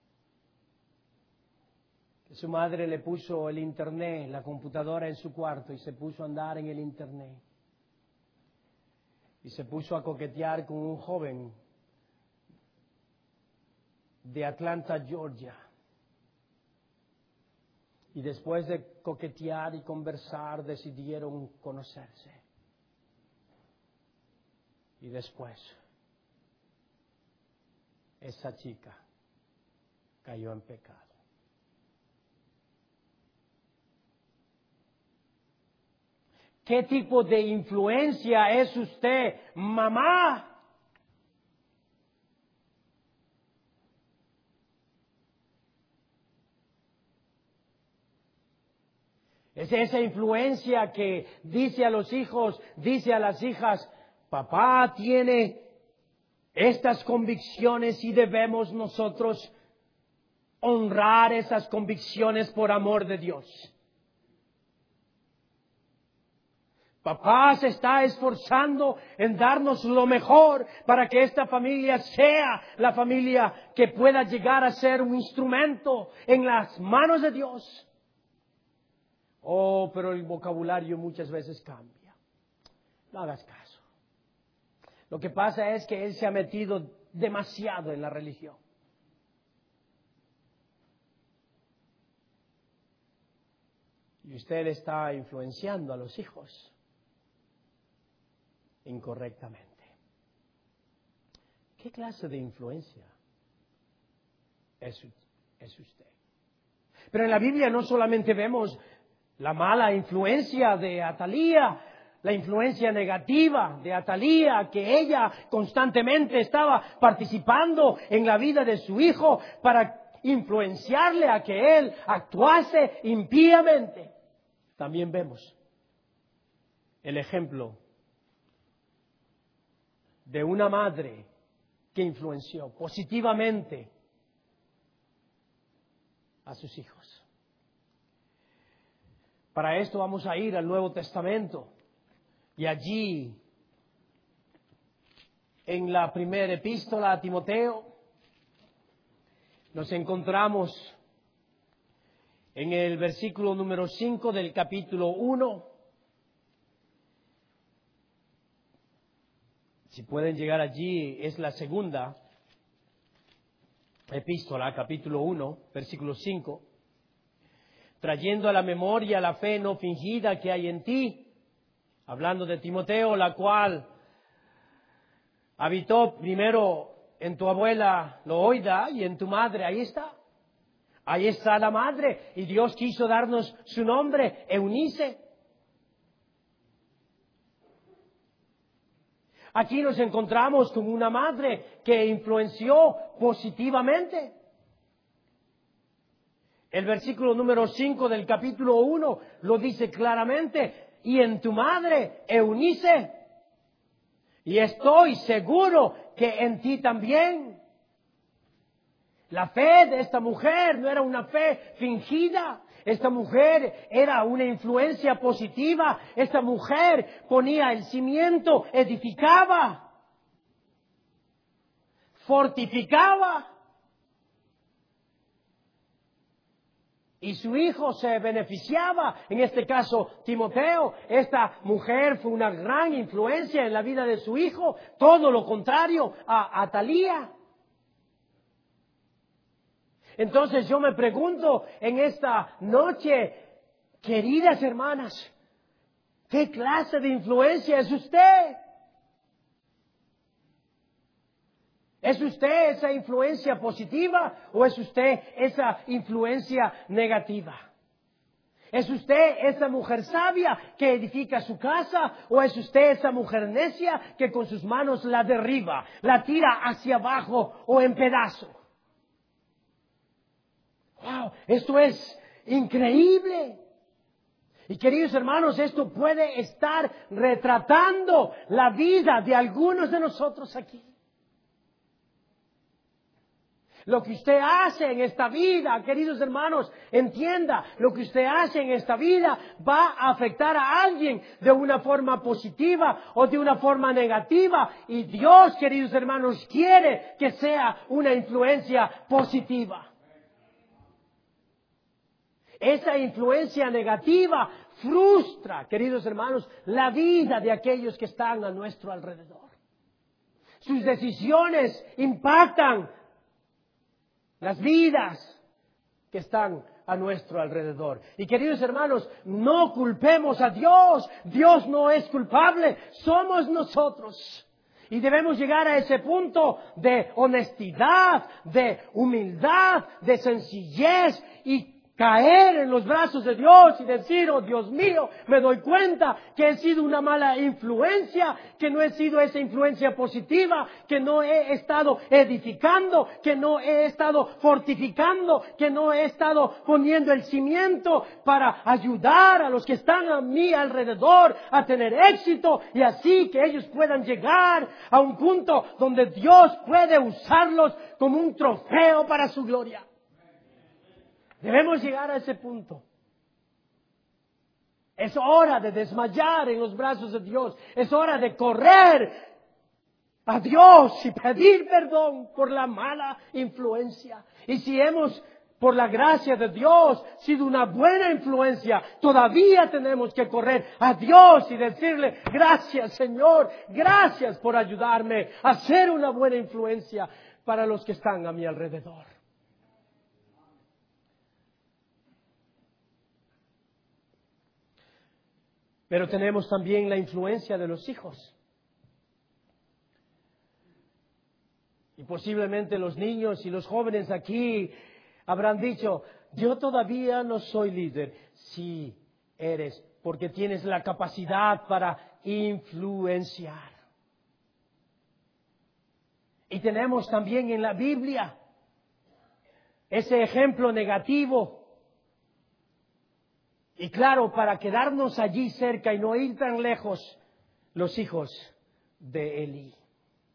[SPEAKER 1] que su madre le puso el internet, la computadora en su cuarto y se puso a andar en el internet. Y se puso a coquetear con un joven de Atlanta, Georgia. Y después de coquetear y conversar, decidieron conocerse. Y después, esa chica cayó en pecado. ¿Qué tipo de influencia es usted, mamá? Es esa influencia que dice a los hijos, dice a las hijas, papá tiene estas convicciones y debemos nosotros honrar esas convicciones por amor de Dios. Papá se está esforzando en darnos lo mejor para que esta familia sea la familia que pueda llegar a ser un instrumento en las manos de Dios. Oh, pero el vocabulario muchas veces cambia. No hagas caso. Lo que pasa es que él se ha metido demasiado en la religión. Y usted está influenciando a los hijos incorrectamente. ¿Qué clase de influencia es usted? Pero en la Biblia no solamente vemos la mala influencia de Atalía, la influencia negativa de Atalía, que ella constantemente estaba participando en la vida de su hijo para influenciarle a que él actuase impíamente. También vemos el ejemplo de una madre que influenció positivamente a sus hijos. Para esto vamos a ir al Nuevo Testamento y allí, en la primera epístola a Timoteo, nos encontramos en el versículo número 5 del capítulo 1. Si pueden llegar allí, es la segunda epístola, capítulo 1, versículo 5. Trayendo a la memoria la fe no fingida que hay en ti, hablando de Timoteo, la cual habitó primero en tu abuela Loida y en tu madre. Ahí está. Ahí está la madre. Y Dios quiso darnos su nombre, Eunice. Aquí nos encontramos con una madre que influenció positivamente. El versículo número 5 del capítulo 1 lo dice claramente. Y en tu madre, Eunice. Y estoy seguro que en ti también. La fe de esta mujer no era una fe fingida. Esta mujer era una influencia positiva. Esta mujer ponía el cimiento, edificaba, fortificaba. Y su hijo se beneficiaba, en este caso Timoteo. Esta mujer fue una gran influencia en la vida de su hijo, todo lo contrario a Atalía. Entonces yo me pregunto en esta noche, queridas hermanas, ¿qué clase de influencia es usted? ¿Es usted esa influencia positiva o es usted esa influencia negativa? ¿Es usted esa mujer sabia que edifica su casa o es usted esa mujer necia que con sus manos la derriba, la tira hacia abajo o en pedazos? ¡Wow! Esto es increíble. Y queridos hermanos, esto puede estar retratando la vida de algunos de nosotros aquí. Lo que usted hace en esta vida, queridos hermanos, entienda, lo que usted hace en esta vida va a afectar a alguien de una forma positiva o de una forma negativa. Y Dios, queridos hermanos, quiere que sea una influencia positiva. Esa influencia negativa frustra, queridos hermanos, la vida de aquellos que están a nuestro alrededor. Sus decisiones impactan las vidas que están a nuestro alrededor. Y queridos hermanos, no culpemos a Dios. Dios no es culpable, somos nosotros. Y debemos llegar a ese punto de honestidad, de humildad, de sencillez y caer en los brazos de Dios y decir, oh Dios mío, me doy cuenta que he sido una mala influencia, que no he sido esa influencia positiva, que no he estado edificando, que no he estado fortificando, que no he estado poniendo el cimiento para ayudar a los que están a mi alrededor a tener éxito y así que ellos puedan llegar a un punto donde Dios puede usarlos como un trofeo para su gloria. Debemos llegar a ese punto. Es hora de desmayar en los brazos de Dios. Es hora de correr a Dios y pedir perdón por la mala influencia. Y si hemos, por la gracia de Dios, sido una buena influencia, todavía tenemos que correr a Dios y decirle, gracias Señor, gracias por ayudarme a ser una buena influencia para los que están a mi alrededor. Pero tenemos también la influencia de los hijos. Y posiblemente los niños y los jóvenes aquí habrán dicho, yo todavía no soy líder. Sí, eres, porque tienes la capacidad para influenciar. Y tenemos también en la Biblia ese ejemplo negativo. Y claro, para quedarnos allí cerca y no ir tan lejos, los hijos de Elí.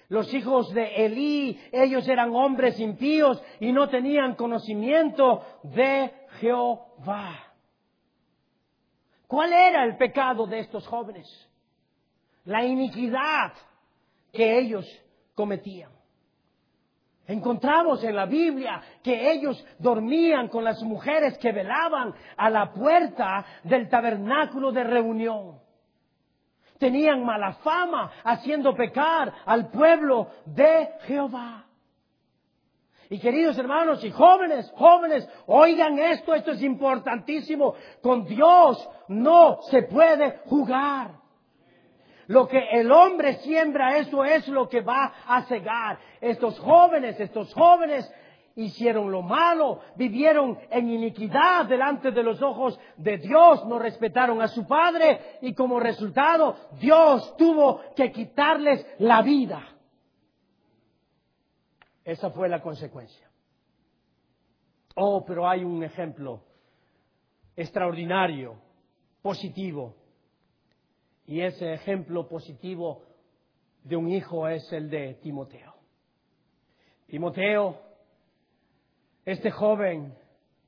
[SPEAKER 1] Los hijos de Elí, ellos eran hombres impíos y no tenían conocimiento de Jehová. ¿Cuál era el pecado de estos jóvenes? La iniquidad que ellos cometían. Encontramos en la Biblia que ellos dormían con las mujeres que velaban a la puerta del tabernáculo de reunión. Tenían mala fama haciendo pecar al pueblo de Jehová. Y queridos hermanos y jóvenes, oigan esto es importantísimo. Con Dios no se puede jugar. Lo que el hombre siembra, eso es lo que va a cegar. Estos jóvenes hicieron lo malo, vivieron en iniquidad delante de los ojos de Dios, no respetaron a su padre y como resultado Dios tuvo que quitarles la vida. Esa fue la consecuencia. Oh, pero hay un ejemplo extraordinario, positivo. Y ese ejemplo positivo de un hijo es el de Timoteo. Timoteo, este joven,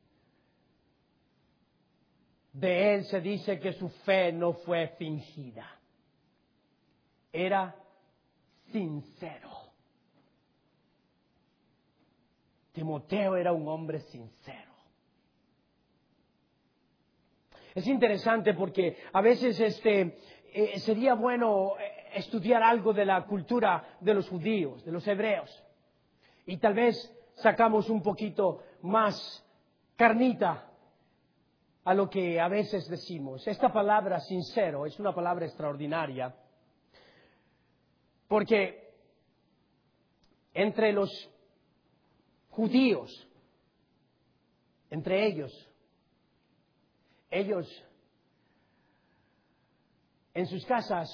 [SPEAKER 1] de él se dice que su fe no fue fingida. Era sincero. Timoteo era un hombre sincero. Es interesante porque a veces sería bueno estudiar algo de la cultura de los judíos, de los hebreos. Y tal vez sacamos un poquito más carnita a lo que a veces decimos. Esta palabra sincero es una palabra extraordinaria porque entre los judíos, entre ellos en sus casas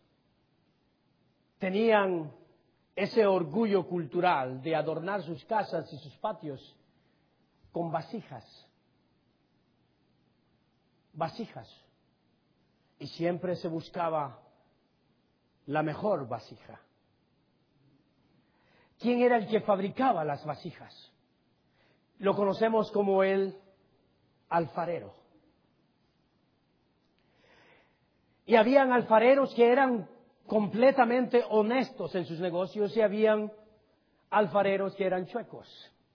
[SPEAKER 1] tenían ese orgullo cultural de adornar sus casas y sus patios con vasijas. Y siempre se buscaba la mejor vasija. ¿Quién era el que fabricaba las vasijas? Lo conocemos como el alfarero. Y habían alfareros que eran completamente honestos en sus negocios y habían alfareros que eran chuecos.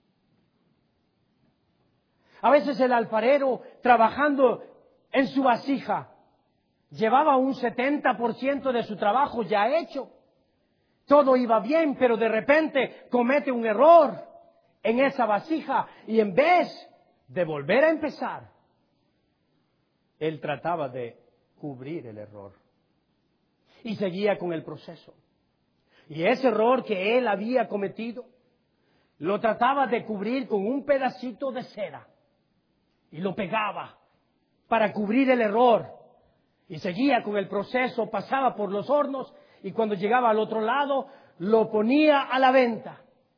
[SPEAKER 1] A veces el alfarero, trabajando en su vasija, llevaba un 70% de su trabajo ya hecho. Todo iba bien, pero de repente comete un error en esa vasija y en vez de volver a empezar, él trataba de cubrir el error y seguía con el proceso. Y ese error que él había cometido lo trataba de cubrir con un pedacito de cera y lo pegaba para cubrir el error y seguía con el proceso, pasaba por los hornos y cuando llegaba al otro lado lo ponía a la venta.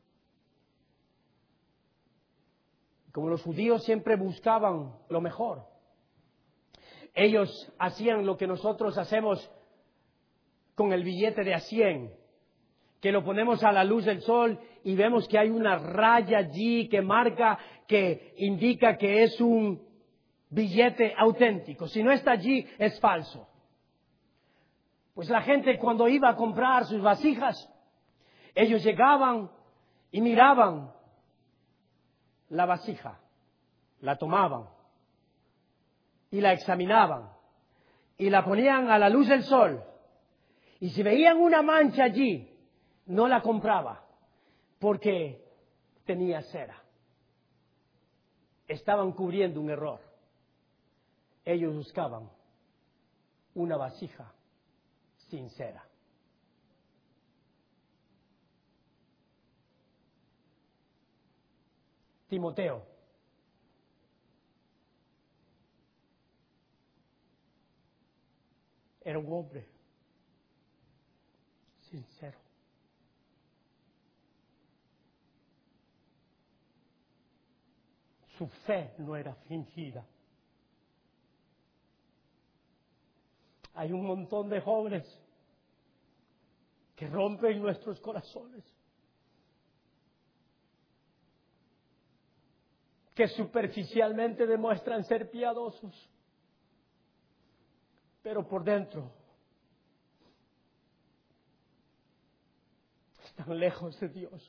[SPEAKER 1] Como los judíos siempre buscaban lo mejor, ellos hacían lo que nosotros hacemos con el billete de $100, que lo ponemos a la luz del sol y vemos que hay una raya allí que marca, que indica que es un billete auténtico. Si no está allí, es falso. Pues la gente cuando iba a comprar sus vasijas, ellos llegaban y miraban la vasija, la tomaban y la examinaban y la ponían a la luz del sol. Y si veían una mancha allí, no la compraba porque tenía cera. Estaban cubriendo un error. Ellos buscaban una vasija sin cera. Timoteo era un hombre sincero. Su fe no era fingida. Hay un montón de jóvenes que rompen nuestros corazones, que superficialmente demuestran ser piadosos, pero por dentro están lejos de Dios.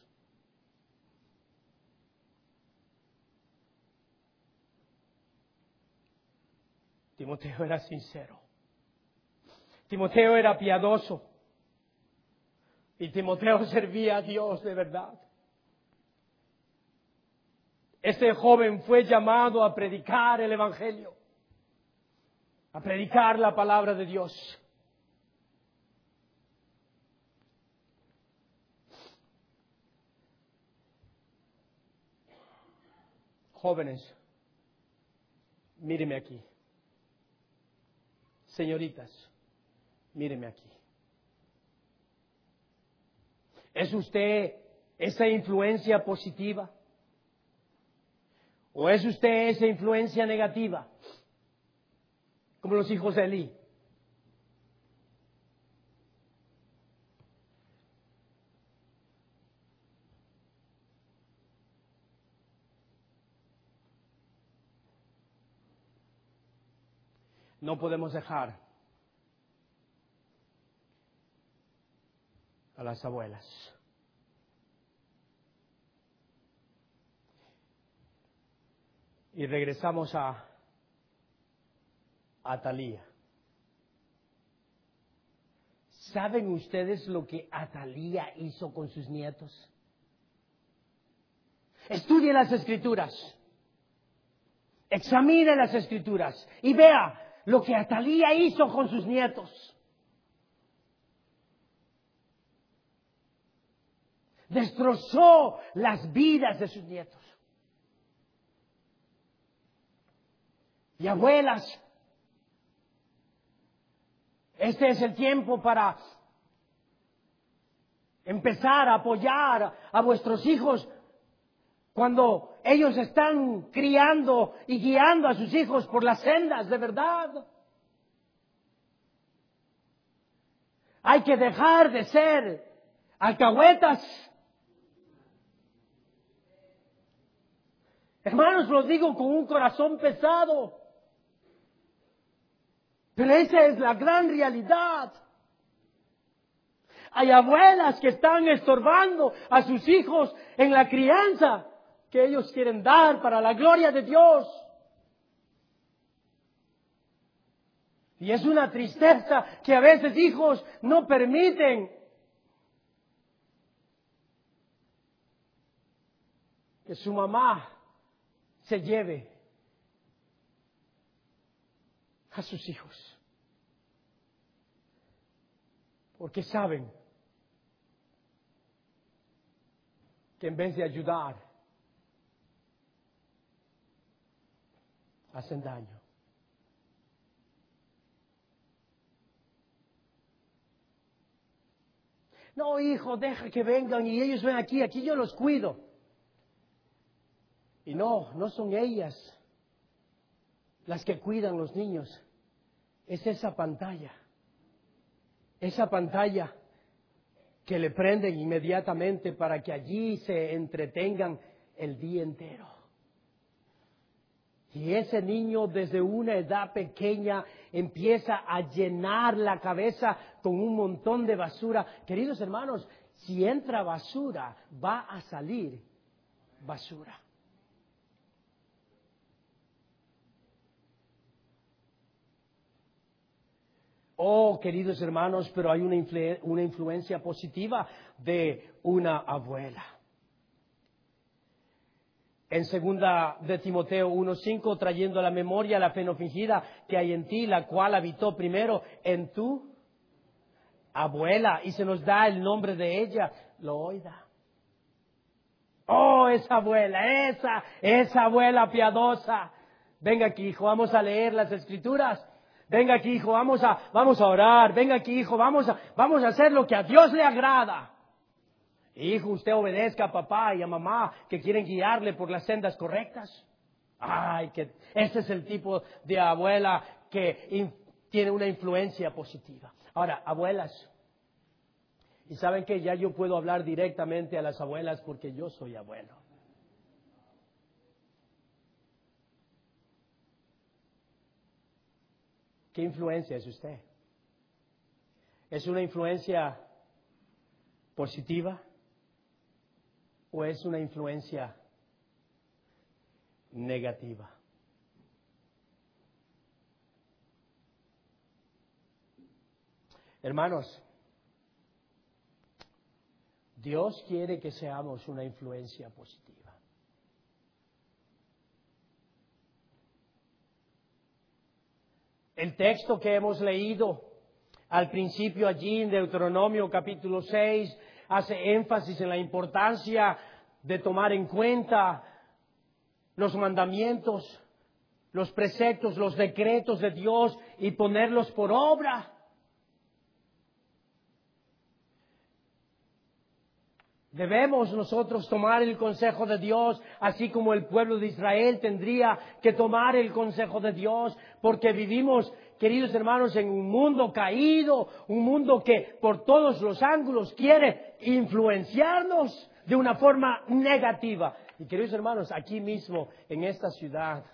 [SPEAKER 1] Timoteo era sincero. Timoteo era piadoso. Y Timoteo servía a Dios de verdad. Este joven fue llamado a predicar el Evangelio, a predicar la palabra de Dios. Jóvenes, míreme aquí. Señoritas, míreme aquí. ¿Es usted esa influencia positiva? ¿O es usted esa influencia negativa? Como los hijos de Elí. No podemos dejar a las abuelas. Y regresamos a Atalía. ¿Saben ustedes lo que Atalía hizo con sus nietos? Estudie las Escrituras. Examine las Escrituras y vea lo que Atalía hizo con sus nietos. Destrozó las vidas de sus nietos. Y abuelas, este es el tiempo para empezar a apoyar a vuestros hijos cuando ellos están criando y guiando a sus hijos por las sendas de verdad. Hay que dejar de ser alcahuetas. Hermanos, lo digo con un corazón pesado. Pero esa es la gran realidad. Hay abuelas que están estorbando a sus hijos en la crianza que ellos quieren dar para la gloria de Dios. Y es una tristeza que a veces hijos no permiten que su mamá se lleve a sus hijos. Porque saben que en vez de ayudar, hacen daño. No, hijo, deja que vengan y ellos ven aquí yo los cuido. Y no son ellas las que cuidan los niños. Es esa pantalla que le prenden inmediatamente para que allí se entretengan el día entero. Y ese niño desde una edad pequeña empieza a llenar la cabeza con un montón de basura. Queridos hermanos, si entra basura, va a salir basura. Oh, queridos hermanos, pero hay una influencia positiva de una abuela. En segunda de Timoteo 1:5, trayendo a la memoria la fe no fingida que hay en ti, la cual habitó primero en tu abuela, y se nos da el nombre de ella, Loida. Oh, esa abuela, esa abuela piadosa. Venga aquí, hijo, vamos a leer las Escrituras. Venga aquí, hijo, vamos a orar. Venga aquí, hijo, vamos a hacer lo que a Dios le agrada. Hijo, usted obedezca a papá y a mamá que quieren guiarle por las sendas correctas. Ay, que ese es el tipo de abuela que tiene una influencia positiva. Ahora, abuelas, Y saben que ya yo puedo hablar directamente a las abuelas porque yo soy abuelo. ¿Qué influencia es usted? ¿Es una influencia positiva o es una influencia negativa? Hermanos, Dios quiere que seamos una influencia positiva. El texto que hemos leído al principio allí en Deuteronomio capítulo 6 hace énfasis en la importancia de tomar en cuenta los mandamientos, los preceptos, los decretos de Dios y ponerlos por obra. Debemos nosotros tomar el consejo de Dios, así como el pueblo de Israel tendría que tomar el consejo de Dios, porque vivimos, queridos hermanos, en un mundo caído, un mundo que por todos los ángulos quiere influenciarnos de una forma negativa. Y queridos hermanos, aquí mismo, en esta ciudad,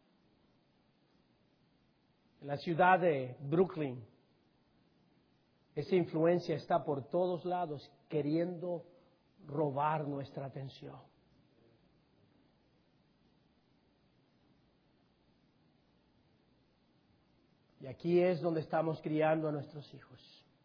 [SPEAKER 1] en la ciudad de Brooklyn, esa influencia está por todos lados queriendo robar nuestra atención. Y aquí es donde estamos criando a nuestros hijos.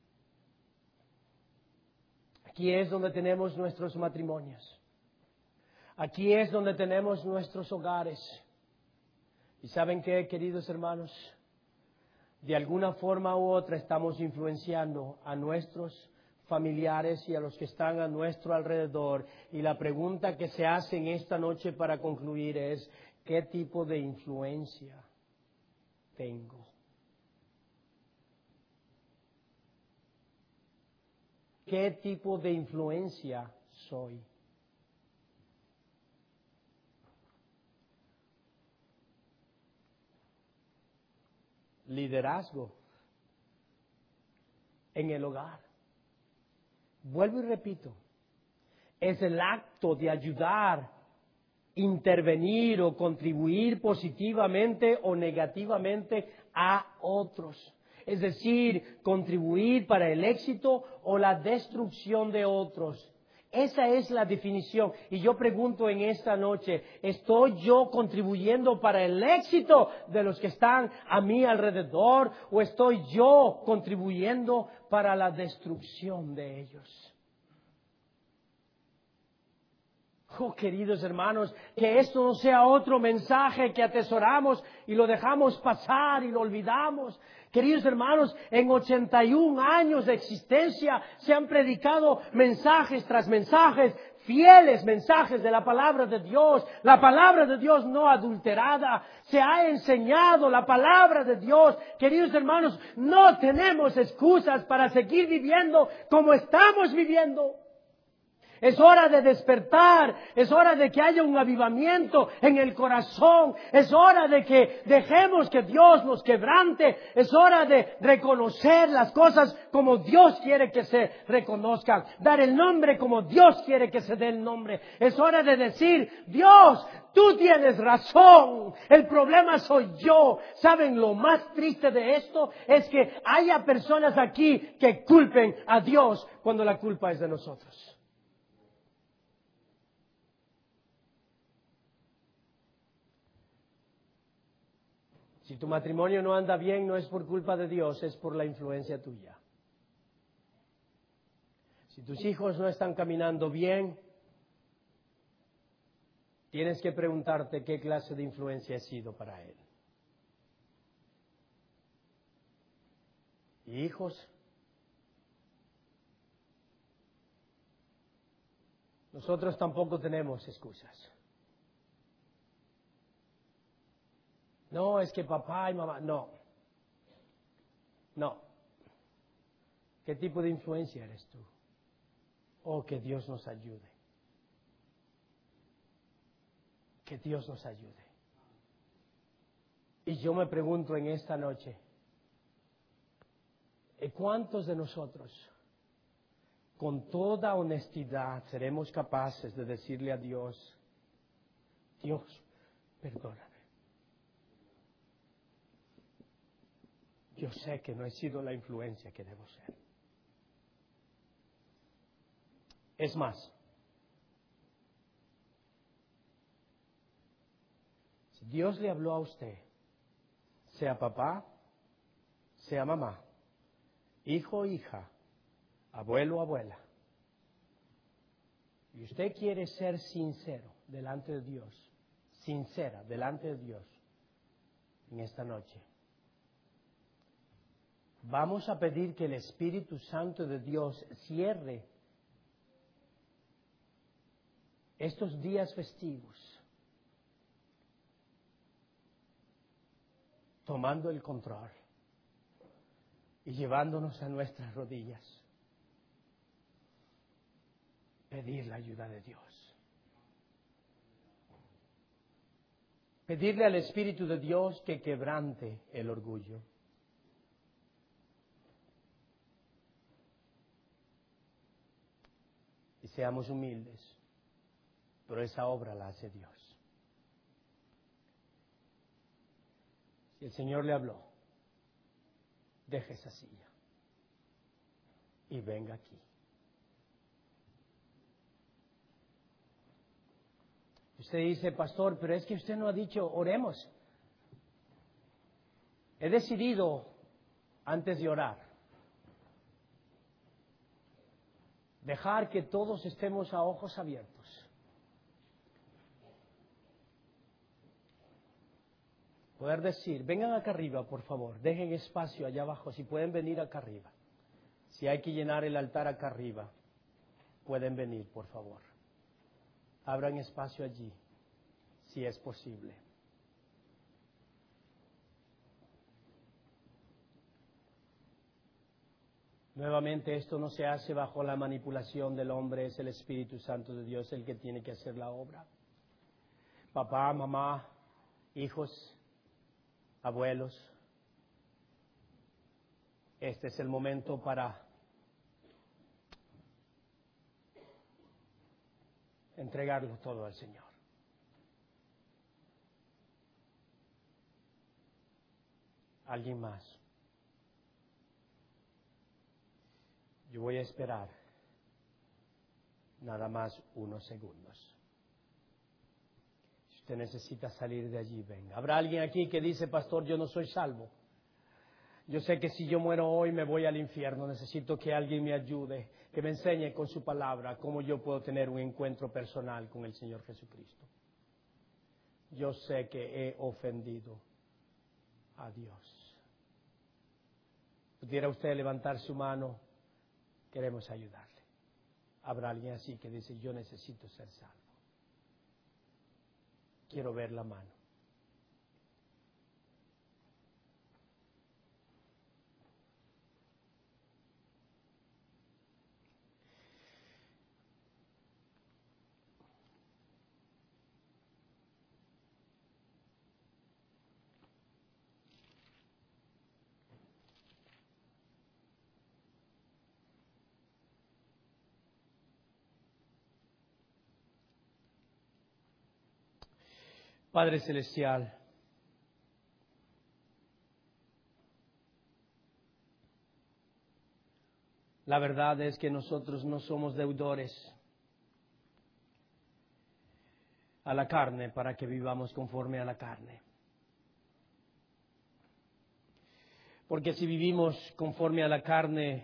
[SPEAKER 1] Aquí es donde tenemos nuestros matrimonios. Aquí es donde tenemos nuestros hogares. ¿Y saben qué, queridos hermanos? De alguna forma u otra estamos influenciando a nuestros familiares y a los que están a nuestro alrededor. Y la pregunta que se hace en esta noche para concluir es, ¿qué tipo de influencia tengo? ¿Qué tipo de influencia soy? Liderazgo en el hogar. Vuelvo y repito, es el acto de ayudar, intervenir o contribuir positivamente o negativamente a otros. Es decir, contribuir para el éxito o la destrucción de otros. Esa es la definición. Y yo pregunto en esta noche, ¿estoy yo contribuyendo para el éxito de los que están a mi alrededor o estoy yo contribuyendo para la destrucción de ellos? Oh, queridos hermanos, que esto no sea otro mensaje que atesoramos y lo dejamos pasar y lo olvidamos. Queridos hermanos, en 81 años de existencia se han predicado mensajes tras mensajes, fieles mensajes de la palabra de Dios, la palabra de Dios no adulterada. Se ha enseñado la palabra de Dios. Queridos hermanos, no tenemos excusas para seguir viviendo como estamos viviendo. Es hora de despertar, es hora de que haya un avivamiento en el corazón, es hora de que dejemos que Dios nos quebrante, es hora de reconocer las cosas como Dios quiere que se reconozcan, dar el nombre como Dios quiere que se dé el nombre. Es hora de decir, Dios, tú tienes razón, el problema soy yo. ¿Saben lo más triste de esto? Es que haya personas aquí que culpen a Dios cuando la culpa es de nosotros. Si tu matrimonio no anda bien, no es por culpa de Dios, es por la influencia tuya. Si tus hijos no están caminando bien, tienes que preguntarte qué clase de influencia he sido para él. Y hijos, nosotros tampoco tenemos excusas. No, es que papá y mamá, no. ¿Qué tipo de influencia eres tú? Oh, que Dios nos ayude. Que Dios nos ayude. Y yo me pregunto en esta noche, ¿cuántos de nosotros con toda honestidad seremos capaces de decirle a Dios, Dios, perdóname. Yo sé que no he sido la influencia que debo ser. Es más, si Dios le habló a usted, sea papá, sea mamá, hijo o hija, abuelo o abuela, y usted quiere ser sincero delante de Dios, sincera delante de Dios en esta noche, vamos a pedir que el Espíritu Santo de Dios cierre estos días festivos, tomando el control y llevándonos a nuestras rodillas, pedir la ayuda de Dios. Pedirle al Espíritu de Dios que quebrante el orgullo. Y seamos humildes, pero esa obra la hace Dios. Si el Señor le habló, deje esa silla y venga aquí. Usted dice, pastor, pero es que usted no ha dicho, oremos. He decidido, antes de orar, dejar que todos estemos a ojos abiertos. Poder decir, vengan acá arriba, por favor, dejen espacio allá abajo, si pueden venir acá arriba. Si hay que llenar el altar acá arriba, pueden venir, por favor. Abran espacio allí, si es posible. Nuevamente, esto no se hace bajo la manipulación del hombre, es el Espíritu Santo de Dios el que tiene que hacer la obra. Papá, mamá, hijos, abuelos, este es el momento para entregarlo todo al Señor. ¿Alguien más? Yo voy a esperar nada más unos segundos. Si usted necesita salir de allí, venga. ¿Habrá alguien aquí que dice, pastor, yo no soy salvo? Yo sé que si yo muero hoy me voy al infierno. Necesito que alguien me ayude, que me enseñe con su palabra cómo yo puedo tener un encuentro personal con el Señor Jesucristo. Yo sé que he ofendido a Dios. ¿Pudiera usted levantar su mano? Queremos ayudarle. Habrá alguien así que dice, yo necesito ser salvo. Quiero ver la mano. Padre Celestial, la verdad es que nosotros no somos deudores a la carne para que vivamos conforme a la carne. Porque si vivimos conforme a la carne,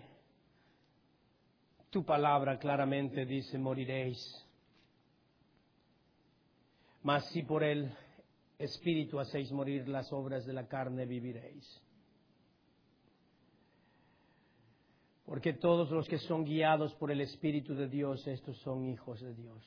[SPEAKER 1] tu palabra claramente dice, moriréis. Mas si por el Espíritu hacéis morir las obras de la carne, viviréis. Porque todos los que son guiados por el Espíritu de Dios, estos son hijos de Dios.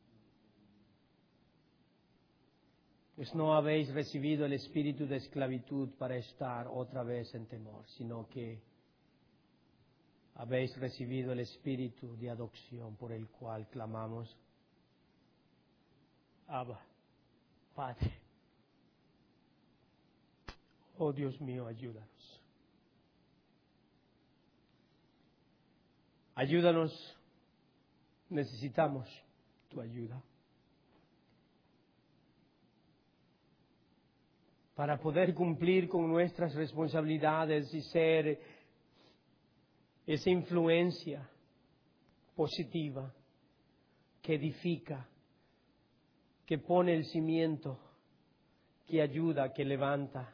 [SPEAKER 1] Pues no habéis recibido el espíritu de esclavitud para estar otra vez en temor, sino que habéis recibido el espíritu de adopción por el cual clamamos, Abba, Padre. Oh Dios mío, ayúdanos. Ayúdanos, necesitamos tu ayuda para poder cumplir con nuestras responsabilidades y ser esa influencia positiva que edifica, que pone el cimiento, que ayuda, que levanta.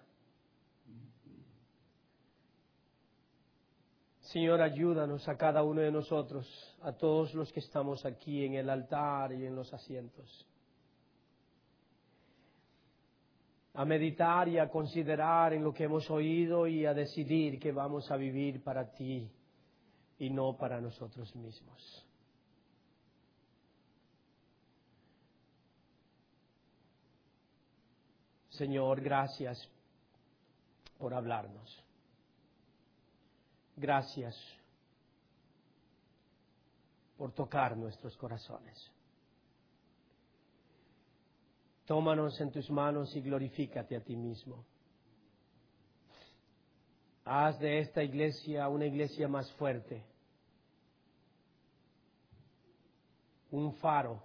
[SPEAKER 1] Señor, ayúdanos a cada uno de nosotros, a todos los que estamos aquí en el altar y en los asientos, a meditar y a considerar en lo que hemos oído y a decidir que vamos a vivir para ti y no para nosotros mismos. Señor, gracias por hablarnos. Gracias por tocar nuestros corazones. Tómanos en tus manos y glorifícate a ti mismo. Haz de esta iglesia una iglesia más fuerte, un faro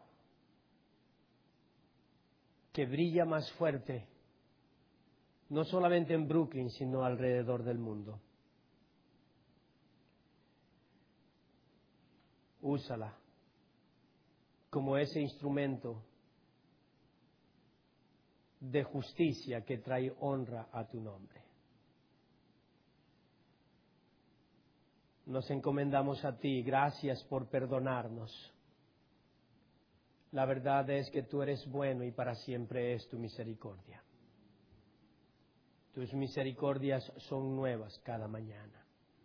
[SPEAKER 1] que brilla más fuerte, no solamente en Brooklyn, sino alrededor del mundo. Úsala como ese instrumento de justicia que trae honra a tu nombre. Nos encomendamos a ti, gracias por perdonarnos. La verdad es que tú eres bueno y para siempre es tu misericordia. Tus misericordias son nuevas cada mañana.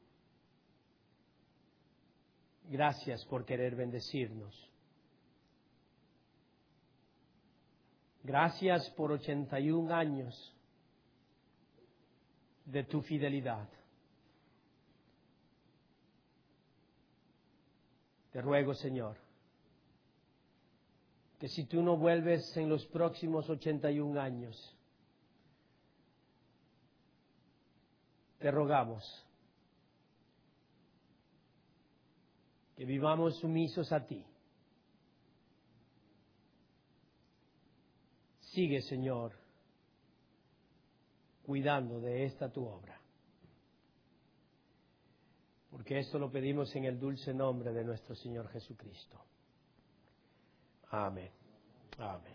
[SPEAKER 1] Gracias por querer bendecirnos. Gracias por 81 años de tu fidelidad. Te ruego, Señor, que si tú no vuelves en los próximos 81 años, te rogamos que vivamos sumisos a ti. Sigue, Señor, cuidando de esta tu obra. Porque esto lo pedimos en el dulce nombre de nuestro Señor Jesucristo. Amén. Amén.